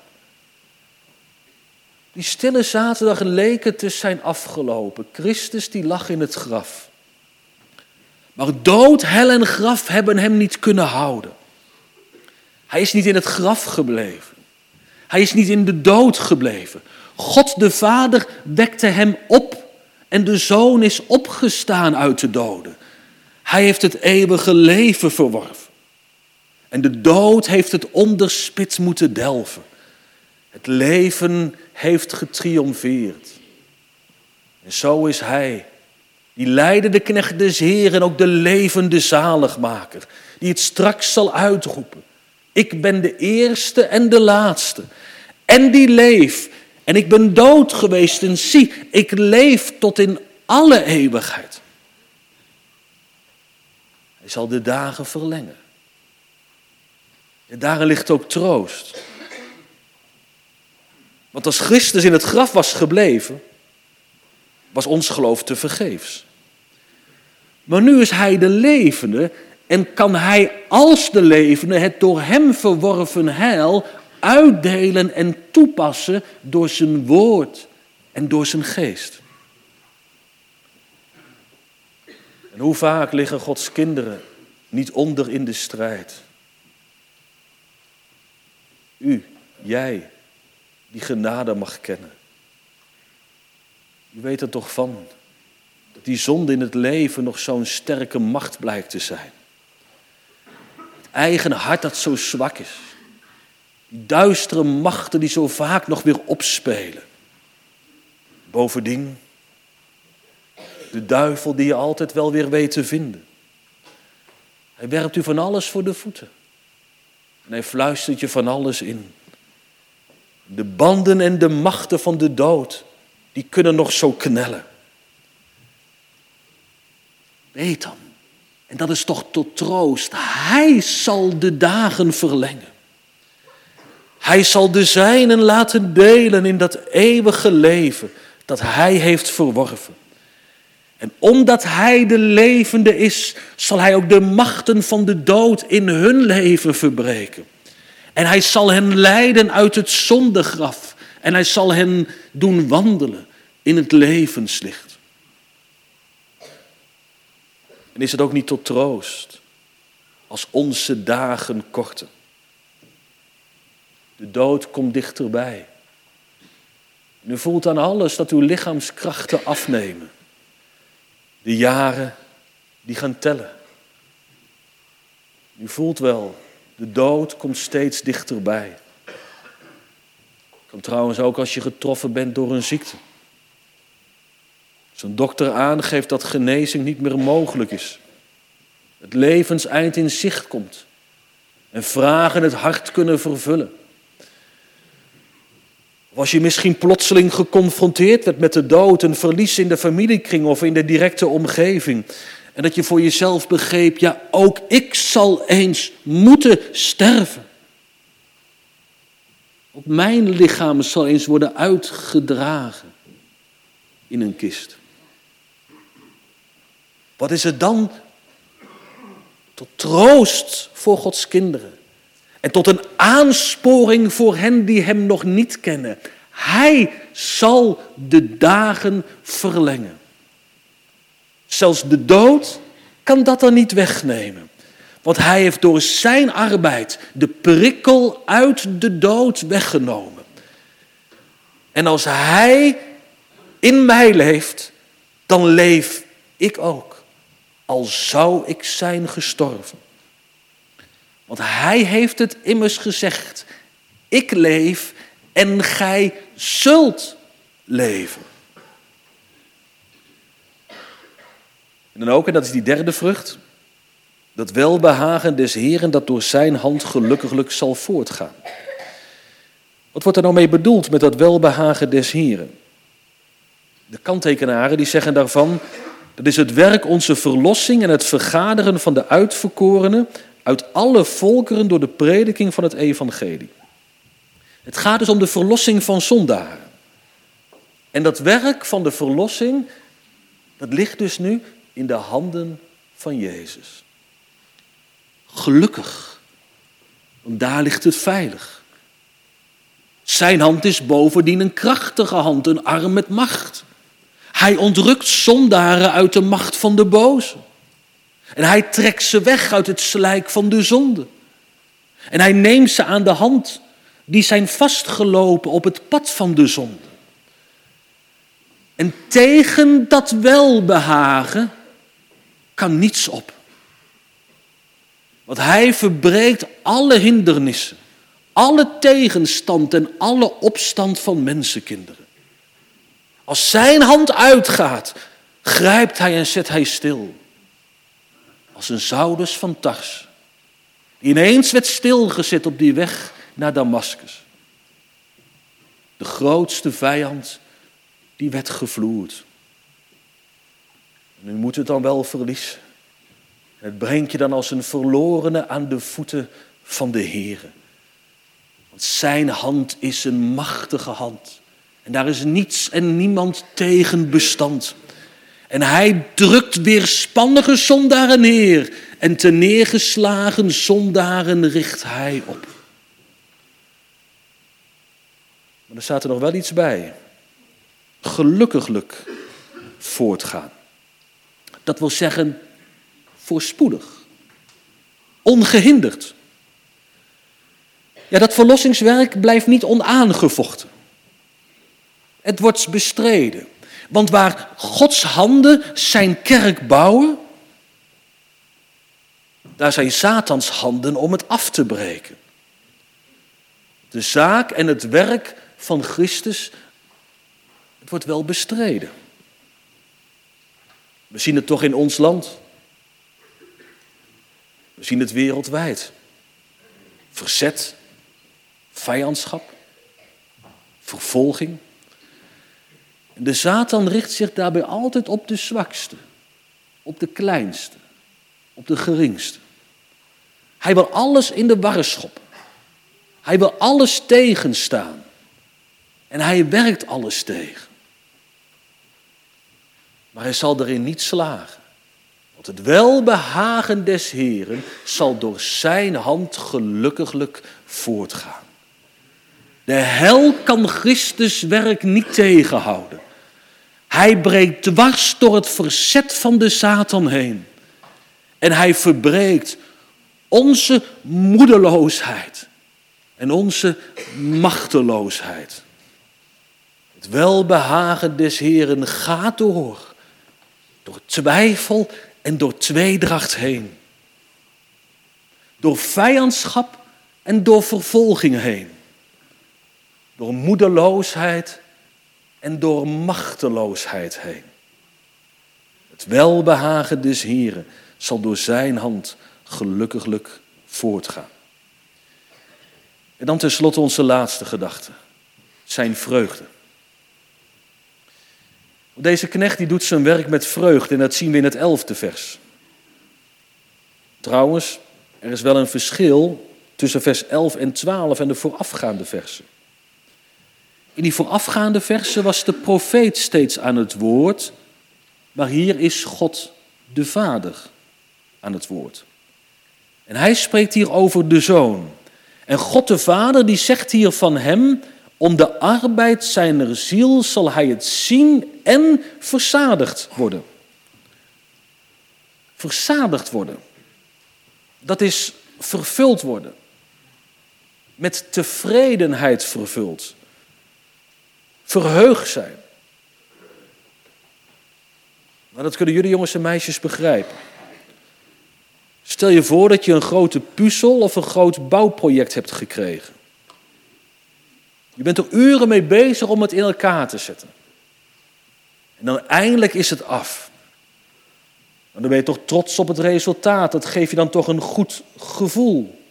Die stille zaterdag leek het te zijn afgelopen. Christus die lag in het graf. Maar dood, hel en graf hebben hem niet kunnen houden. Hij is niet in het graf gebleven. Hij is niet in de dood gebleven. God de Vader wekte hem op En de Zoon is opgestaan uit de doden. Hij heeft het eeuwige leven verworven. En de dood heeft het onderspit moeten delven. Het leven heeft getriomfeerd. En zo is hij, die lijdende knecht des Heeren, ook de levende zaligmaker, die het straks zal uitroepen. Ik ben de eerste en de laatste. En die leef. En ik ben dood geweest en zie, ik leef tot in alle eeuwigheid. Hij zal de dagen verlengen. En daarin ligt ook troost. Want als Christus in het graf was gebleven, was ons geloof tevergeefs. Maar nu is hij de levende en kan hij als de levende het door hem verworven heil uitdelen en toepassen door zijn woord en door zijn geest. En hoe vaak liggen Gods kinderen niet onder in de strijd? U, jij, die genade mag kennen. U weet er toch van dat die zonde in het leven nog zo'n sterke macht blijkt te zijn. Het eigen hart dat zo zwak is. Die duistere machten die zo vaak nog weer opspelen. Bovendien, de duivel die je altijd wel weer weet te vinden. Hij werpt u van alles voor de voeten. En hij fluistert je van alles in. De banden en de machten van de dood, die kunnen nog zo knellen. Weet dan, en dat is toch tot troost, hij zal de dagen verlengen. Hij zal de zijnen laten delen in dat eeuwige leven dat hij heeft verworven. En omdat hij de levende is, zal hij ook de machten van de dood in hun leven verbreken. En hij zal hen leiden uit het zondegraf. En hij zal hen doen wandelen in het levenslicht. En is het ook niet tot troost als onze dagen korten? De dood komt dichterbij. En u voelt aan alles dat uw lichaamskrachten afnemen. De jaren die gaan tellen. U voelt wel, de dood komt steeds dichterbij. Kan trouwens ook als je getroffen bent door een ziekte. Als een dokter aangeeft dat genezing niet meer mogelijk is. Het levenseind in zicht komt. En vragen het hart kunnen vervullen. Of als je misschien plotseling geconfronteerd werd met de dood, een verlies in de familiekring of in de directe omgeving. En dat je voor jezelf begreep, ja, ook ik zal eens moeten sterven. Ook mijn lichaam zal eens worden uitgedragen in een kist. Wat is het dan tot troost voor Gods kinderen? En tot een aansporing voor hen die hem nog niet kennen. Hij zal de dagen verlengen. Zelfs de dood kan dat er niet wegnemen. Want hij heeft door zijn arbeid de prikkel uit de dood weggenomen. En als hij in mij leeft, dan leef ik ook. Al zou ik zijn gestorven. Want hij heeft het immers gezegd. Ik leef en gij zult leven. En dan ook, en dat is die derde vrucht, dat welbehagen des Heeren dat door zijn hand gelukkiglijk zal voortgaan. Wat wordt er nou mee bedoeld met dat welbehagen des Heeren? De kanttekenaren die zeggen daarvan, dat is het werk onze verlossing en het vergaderen van de uitverkorenen uit alle volkeren door de prediking van het evangelie. Het gaat dus om de verlossing van zondaren. En dat werk van de verlossing, dat ligt dus nu in de handen van Jezus. Gelukkig, want daar ligt het veilig. Zijn hand is bovendien een krachtige hand, een arm met macht. Hij ontrukt zondaren uit de macht van de boze. En hij trekt ze weg uit het slijk van de zonde. En hij neemt ze aan de hand die zijn vastgelopen op het pad van de zonde. En tegen dat welbehagen kan niets op. Want hij verbreekt alle hindernissen, alle tegenstand en alle opstand van mensenkinderen. Als zijn hand uitgaat, grijpt hij en zet hij stil. Als een Saulus van Tars, die ineens werd stilgezet op die weg naar Damaskus. De grootste vijand, die werd gevloerd. En u moet het dan wel verliezen. Het brengt je dan als een verlorene aan de voeten van de Heere. Want zijn hand is een machtige hand. En daar is niets en niemand tegen bestand. En hij drukt weerspannige zondaren neer. En te neergeslagen zondaren richt hij op. Maar er staat er nog wel iets bij. Gelukkiglijk voortgaan. Dat wil zeggen voorspoedig. Ongehinderd. Ja, dat verlossingswerk blijft niet onaangevochten. Het wordt bestreden. Want waar Gods handen zijn kerk bouwen, daar zijn Satans handen om het af te breken. De zaak en het werk van Christus, het wordt wel bestreden. We zien het toch in ons land. We zien het wereldwijd. Verzet, vijandschap, vervolging. En de Satan richt zich daarbij altijd op de zwakste, op de kleinste, op de geringste. Hij wil alles in de war schoppen. Hij wil alles tegenstaan. En hij werkt alles tegen. Maar hij zal erin niet slagen. Want het welbehagen des Heeren zal door zijn hand gelukkiglijk voortgaan. De hel kan Christus werk niet tegenhouden. Hij breekt dwars door het verzet van de Satan heen. En hij verbreekt onze moedeloosheid en onze machteloosheid. Het welbehagen des Heeren gaat door twijfel en door tweedracht heen. Door vijandschap en door vervolging heen. Door moedeloosheid en door machteloosheid heen. Het welbehagen des Heeren zal door zijn hand gelukkiglijk voortgaan. En dan tenslotte onze laatste gedachte. Zijn vreugde. Deze knecht die doet zijn werk met vreugde en dat zien we in het 11e vers. Trouwens, er is wel een verschil tussen vers 11 en 12 en de voorafgaande versen. In die voorafgaande versen was de profeet steeds aan het woord, maar hier is God de Vader aan het woord. En hij spreekt hier over de Zoon. En God de Vader die zegt hier van hem, om de arbeid zijner ziel zal hij het zien en verzadigd worden. Verzadigd worden. Dat is vervuld worden. Met tevredenheid vervuld. Verheugd zijn. Maar dat kunnen jullie jongens en meisjes begrijpen. Stel je voor dat je een grote puzzel of een groot bouwproject hebt gekregen. Je bent er uren mee bezig om het in elkaar te zetten. En dan eindelijk is het af. Maar dan ben je toch trots op het resultaat. Dat geeft je dan toch een goed gevoel.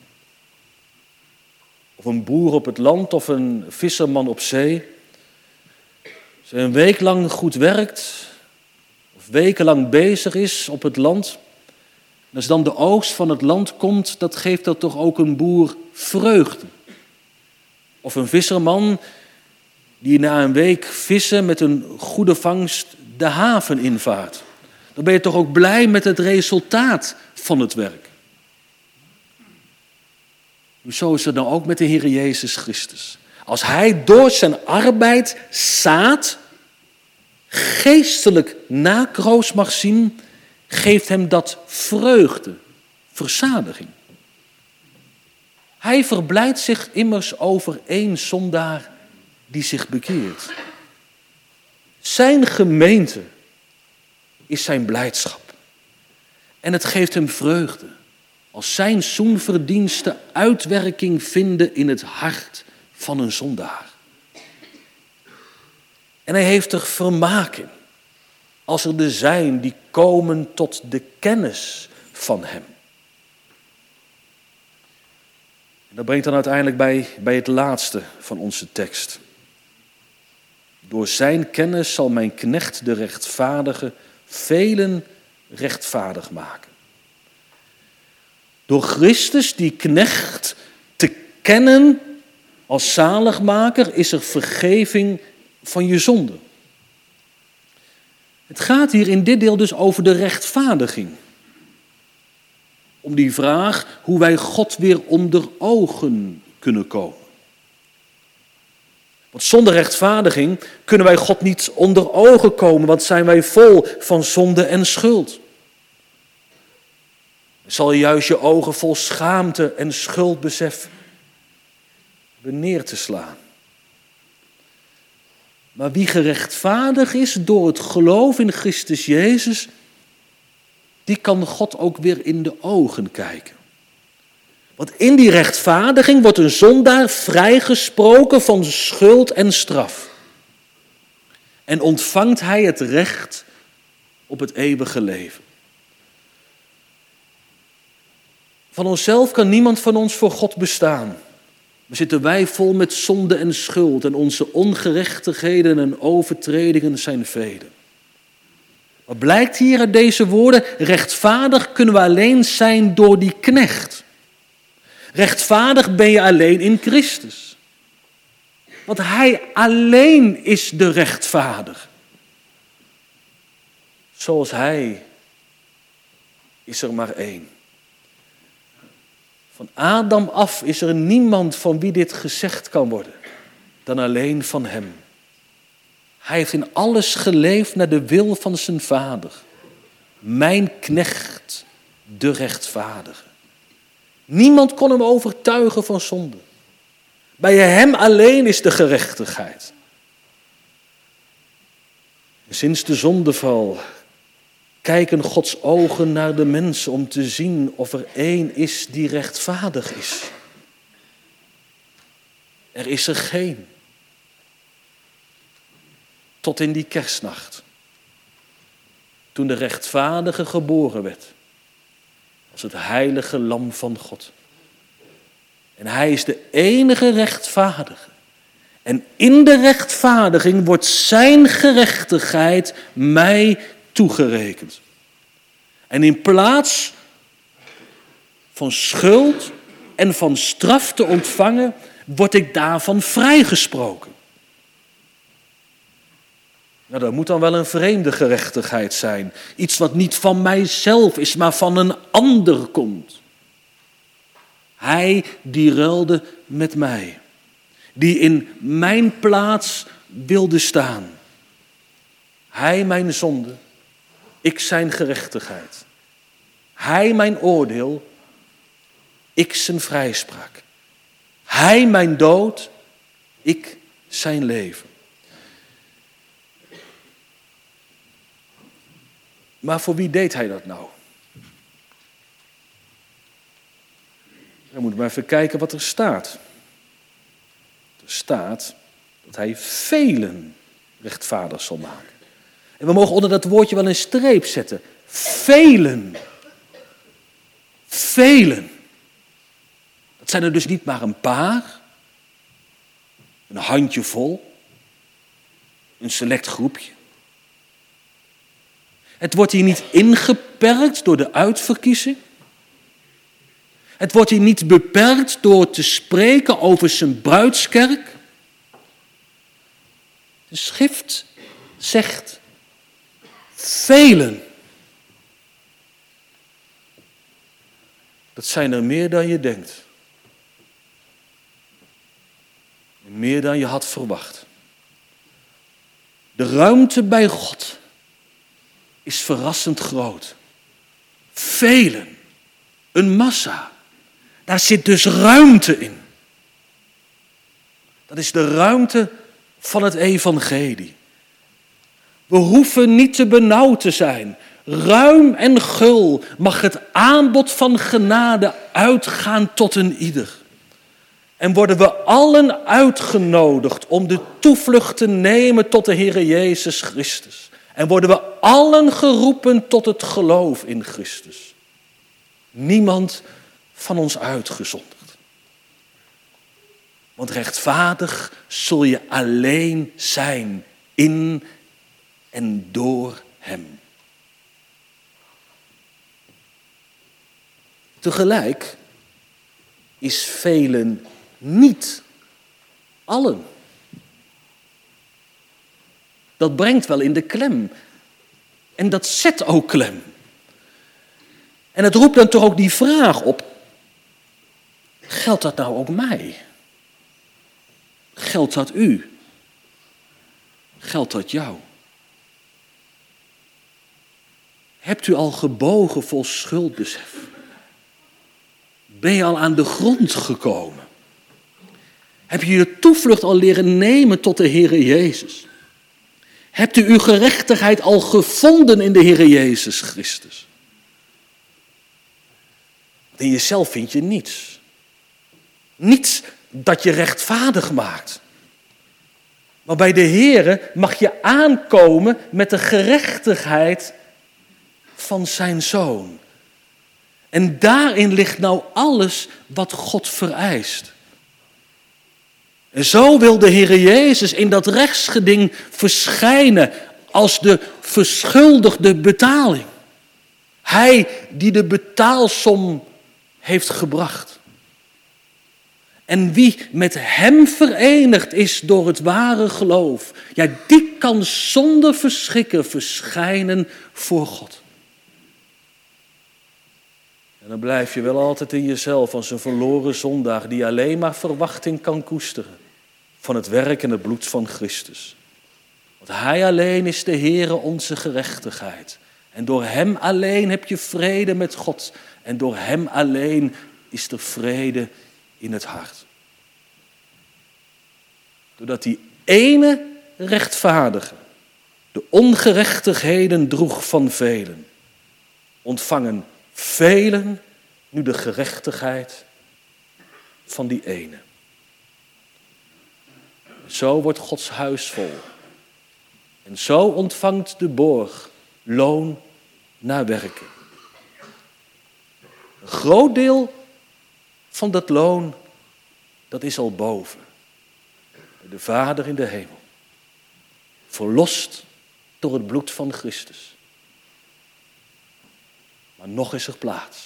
Of een boer op het land of een visserman op zee. Als hij een week lang goed werkt, of wekenlang bezig is op het land. En als dan de oogst van het land komt, dat geeft dat toch ook een boer vreugde. Of een visserman die na een week vissen met een goede vangst de haven invaart. Dan ben je toch ook blij met het resultaat van het werk. Zo is het dan ook met de Heer Jezus Christus. Als hij door zijn arbeid zaad geestelijk nakroos mag zien, geeft hem dat vreugde, verzadiging. Hij verblijdt zich immers over één zondaar die zich bekeert. Zijn gemeente is zijn blijdschap. En het geeft hem vreugde als zijn zoenverdiensten uitwerking vinden in het hart van een zondaar. En hij heeft er vermaak in als er de zijn die komen tot de kennis van hem. En dat brengt dan uiteindelijk bij het laatste van onze tekst. Door zijn kennis zal mijn knecht de rechtvaardige velen rechtvaardig maken. Door Christus, die knecht, te kennen als zaligmaker, is er vergeving van je zonde. Het gaat hier in dit deel dus over de rechtvaardiging. Om die vraag hoe wij God weer onder ogen kunnen komen. Want zonder rechtvaardiging kunnen wij God niet onder ogen komen, want zijn wij vol van zonde en schuld. Zal je juist je ogen vol schaamte en schuldbesef neer te slaan. Maar wie gerechtvaardigd is door het geloof in Christus Jezus, die kan God ook weer in de ogen kijken. Want in die rechtvaardiging wordt een zondaar vrijgesproken van schuld en straf. En ontvangt hij het recht op het eeuwige leven. Van onszelf kan niemand van ons voor God bestaan. We zitten wij vol met zonde en schuld en onze ongerechtigheden en overtredingen zijn vele. Wat blijkt hier uit deze woorden? Rechtvaardig kunnen we alleen zijn door die knecht. Rechtvaardig ben je alleen in Christus. Want hij alleen is de rechtvaardige. Zoals hij is er maar één. Van Adam af is er niemand van wie dit gezegd kan worden dan alleen van hem. Hij heeft in alles geleefd naar de wil van zijn vader. Mijn knecht, de rechtvaardige. Niemand kon hem overtuigen van zonde. Bij hem alleen is de gerechtigheid. Sinds de zondeval kijken Gods ogen naar de mensen om te zien of er één is die rechtvaardig is. Er is er geen. Tot in die kerstnacht. Toen de rechtvaardige geboren werd. Als het heilige lam van God. En hij is de enige rechtvaardige. En in de rechtvaardiging wordt zijn gerechtigheid mij toegerekend. En in plaats van schuld en van straf te ontvangen, word ik daarvan vrijgesproken. Nou, dat moet dan wel een vreemde gerechtigheid zijn. Iets wat niet van mijzelf is, maar van een ander komt. Hij die ruilde met mij. Die in mijn plaats wilde staan. Hij mijn zonde, ik zijn gerechtigheid. Hij mijn oordeel, ik zijn vrijspraak. Hij mijn dood, ik zijn leven. Maar voor wie deed hij dat nou? Dan moeten we maar even kijken wat er staat. Er staat dat hij velen rechtvaardig zal maken. En we mogen onder dat woordje wel een streep zetten. Velen. Velen. Dat zijn er dus niet maar een paar. Een handjevol. Een select groepje. Het wordt hier niet ingeperkt door de uitverkiezing. Het wordt hier niet beperkt door te spreken over zijn bruidskerk. De schrift zegt velen. Dat zijn er meer dan je denkt. Meer dan je had verwacht. De ruimte bij God is verrassend groot. Velen. Een massa. Daar zit dus ruimte in. Dat is de ruimte van het evangelie. We hoeven niet te benauwd te zijn. Ruim en gul mag het aanbod van genade uitgaan tot een ieder. En worden we allen uitgenodigd om de toevlucht te nemen tot de Heere Jezus Christus. En worden we allen geroepen tot het geloof in Christus. Niemand van ons uitgezonderd. Want rechtvaardig zul je alleen zijn in en door hem. Tegelijk is velen niet allen. Dat brengt wel in de klem. En dat zet ook klem. En het roept dan toch ook die vraag op. Geldt dat nou ook mij? Geldt dat u? Geldt dat jou? Hebt u al gebogen vol schuldbesef? Ben je al aan de grond gekomen? Heb je je toevlucht al leren nemen tot de Heere Jezus? Hebt u uw gerechtigheid al gevonden in de Heere Jezus Christus? Want in jezelf vind je niets. Niets dat je rechtvaardig maakt. Maar bij de Heere mag je aankomen met de gerechtigheid van zijn Zoon. En daarin ligt nou alles wat God vereist. En zo wil de Heere Jezus in dat rechtsgeding verschijnen als de verschuldigde betaling. Hij die de betaalsom heeft gebracht. En wie met hem verenigd is door het ware geloof, ja, die kan zonder verschikken verschijnen voor God. En dan blijf je wel altijd in jezelf als een verloren zondaar die alleen maar verwachting kan koesteren van het werk en het bloed van Christus. Want hij alleen is de Heere onze gerechtigheid. En door hem alleen heb je vrede met God. En door hem alleen is er vrede in het hart. Doordat die ene rechtvaardige de ongerechtigheden droeg van velen, ontvangen velen nu de gerechtigheid van die ene. Zo wordt Gods huis vol. En zo ontvangt de borg loon naar werken. Een groot deel van dat loon, dat is al boven. De Vader in de hemel. Verlost door het bloed van Christus. Maar nog is er plaats.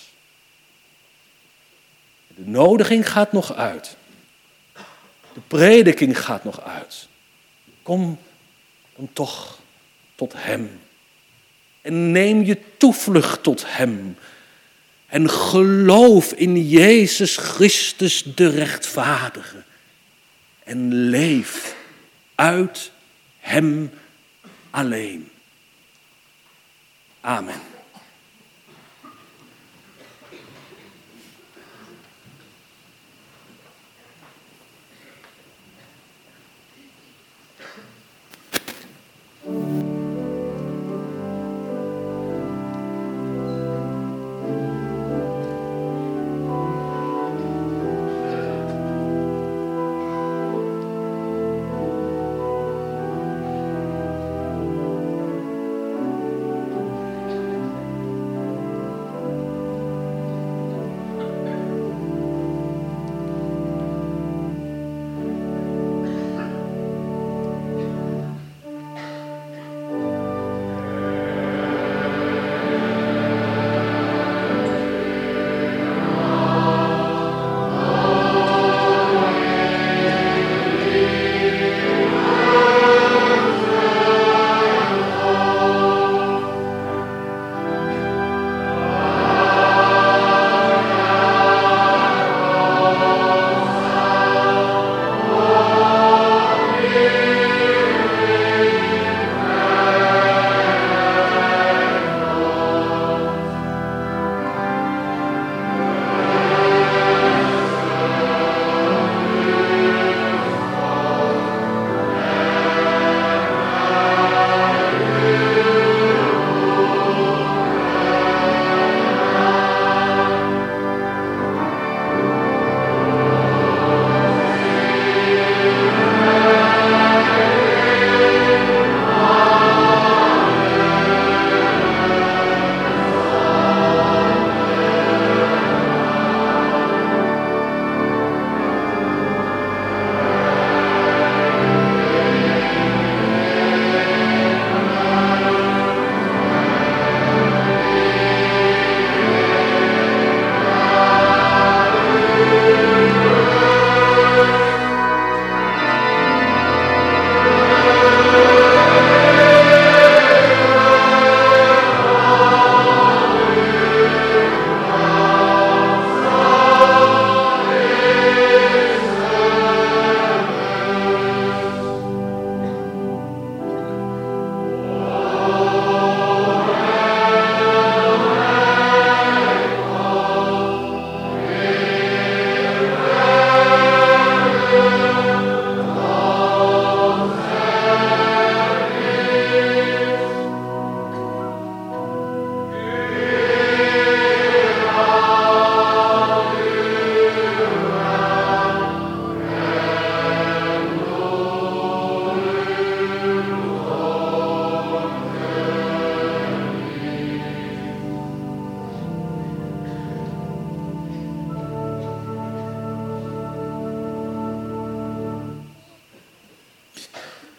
De nodiging gaat nog uit. De prediking gaat nog uit. Kom dan toch tot hem. En neem je toevlucht tot hem. En geloof in Jezus Christus de rechtvaardige. En leef uit hem alleen. Amen.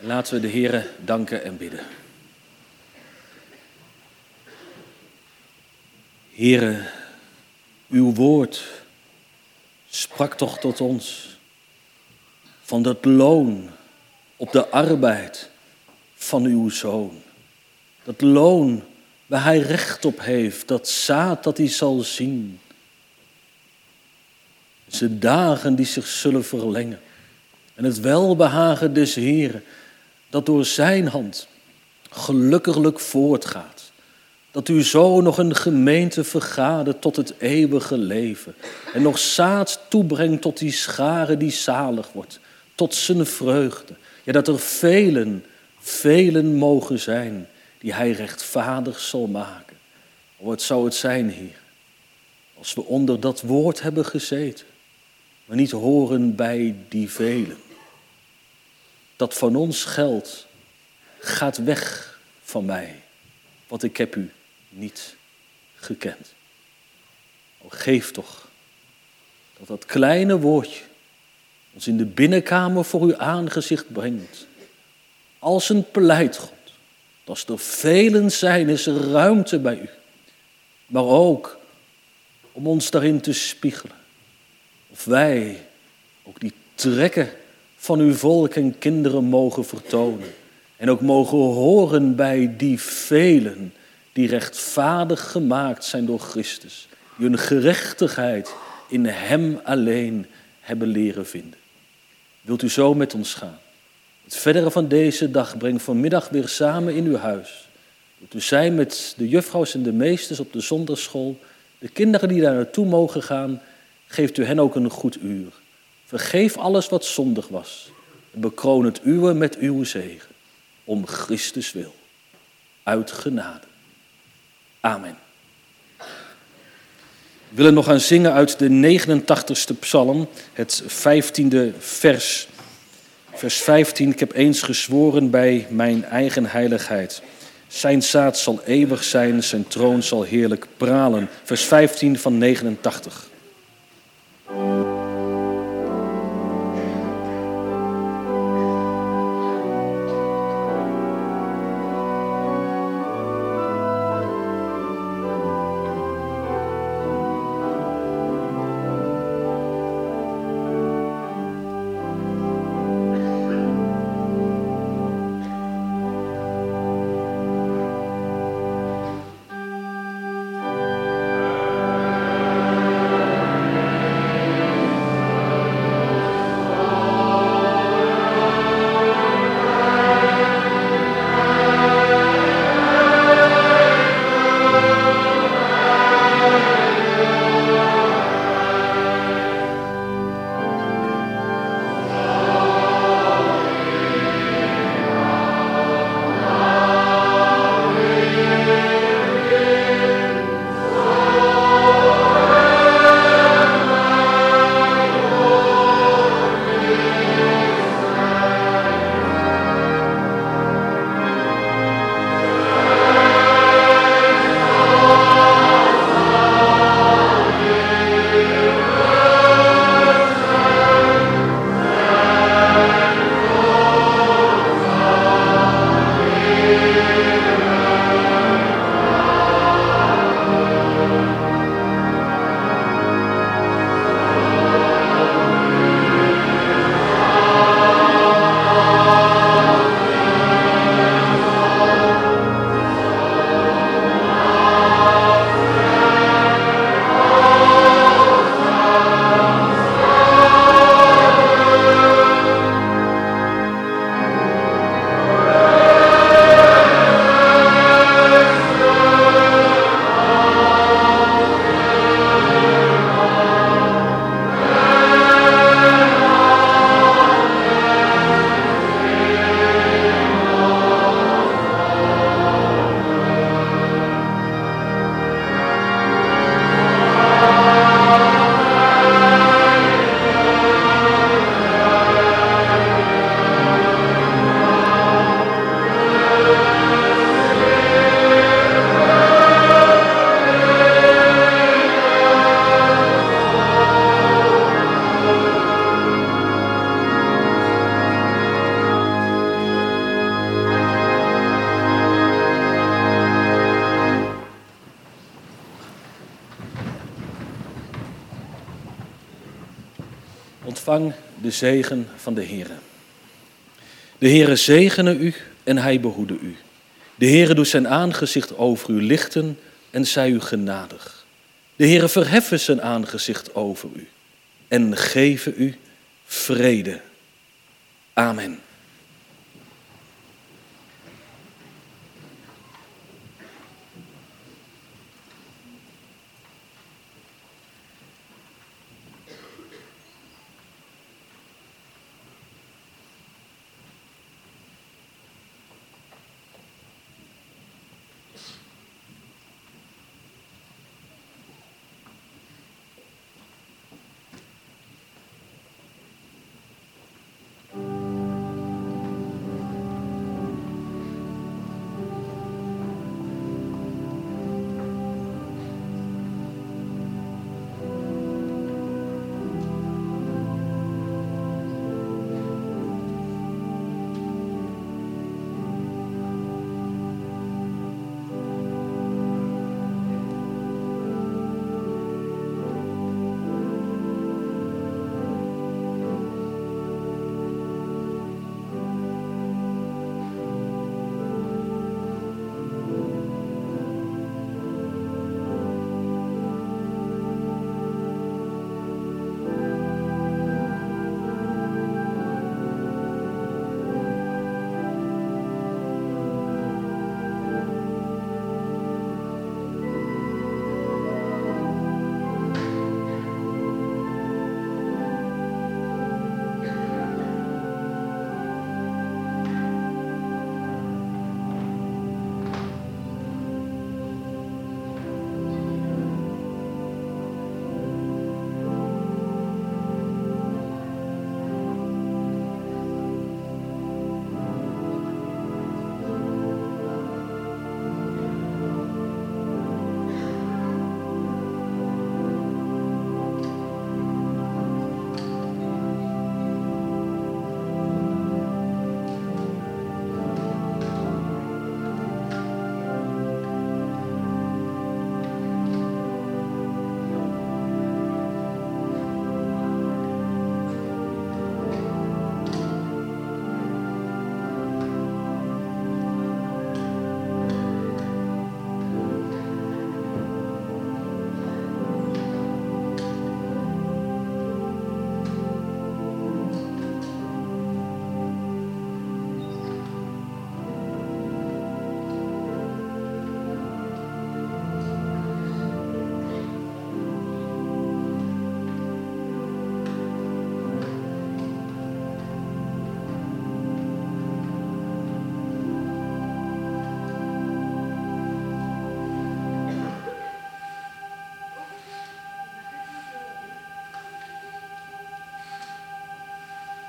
Laten we de Heere danken en bidden. Heere, uw woord sprak toch tot ons van dat loon op de arbeid van uw Zoon. Dat loon waar hij recht op heeft, dat zaad dat hij zal zien. Zijn dagen die zich zullen verlengen. En het welbehagen des Heeren dat door zijn hand gelukkiglijk voortgaat. Dat uw Zoon nog een gemeente vergadert tot het eeuwige leven. En nog zaad toebrengt tot die schare die zalig wordt. Tot zijn vreugde. Ja, dat er velen mogen zijn die hij rechtvaardig zal maken. O, wat zou het zijn, Heer, als we onder dat woord hebben gezeten, maar niet horen bij die velen. Dat van ons geldt, gaat weg van mij, want ik heb u niet gekend. O, geef toch dat dat kleine woordje ons in de binnenkamer voor uw aangezicht brengt. Als een pleitgod. Als er velen zijn, is er ruimte bij u. Maar ook om ons daarin te spiegelen. Of wij ook die trekken van uw volk en kinderen mogen vertonen. En ook mogen horen bij die velen die rechtvaardig gemaakt zijn door Christus. Die hun gerechtigheid in hem alleen hebben leren vinden. Wilt u zo met ons gaan? Het verdere van deze dag breng vanmiddag weer samen in uw huis. Wilt u zijn met de juffrouws en de meesters op de zondagschool. De kinderen die daar naartoe mogen gaan, geeft u hen ook een goed uur. Vergeef alles wat zondig was. En bekroon het uwe met uw zegen. Om Christus wil. Uit genade. Amen. We willen nog gaan zingen uit de 89ste psalm, het 15e vers. Vers 15, ik heb eens gezworen bij mijn eigen heiligheid. Zijn zaad zal eeuwig zijn, zijn troon zal heerlijk pralen. Vers 15 van 89. Ontvang de zegen van de Heere. De Heere zegene u en hij behoede u. De Heere doet zijn aangezicht over u lichten en zij u genadig. De Heere verheffen zijn aangezicht over u en geven u vrede. Amen.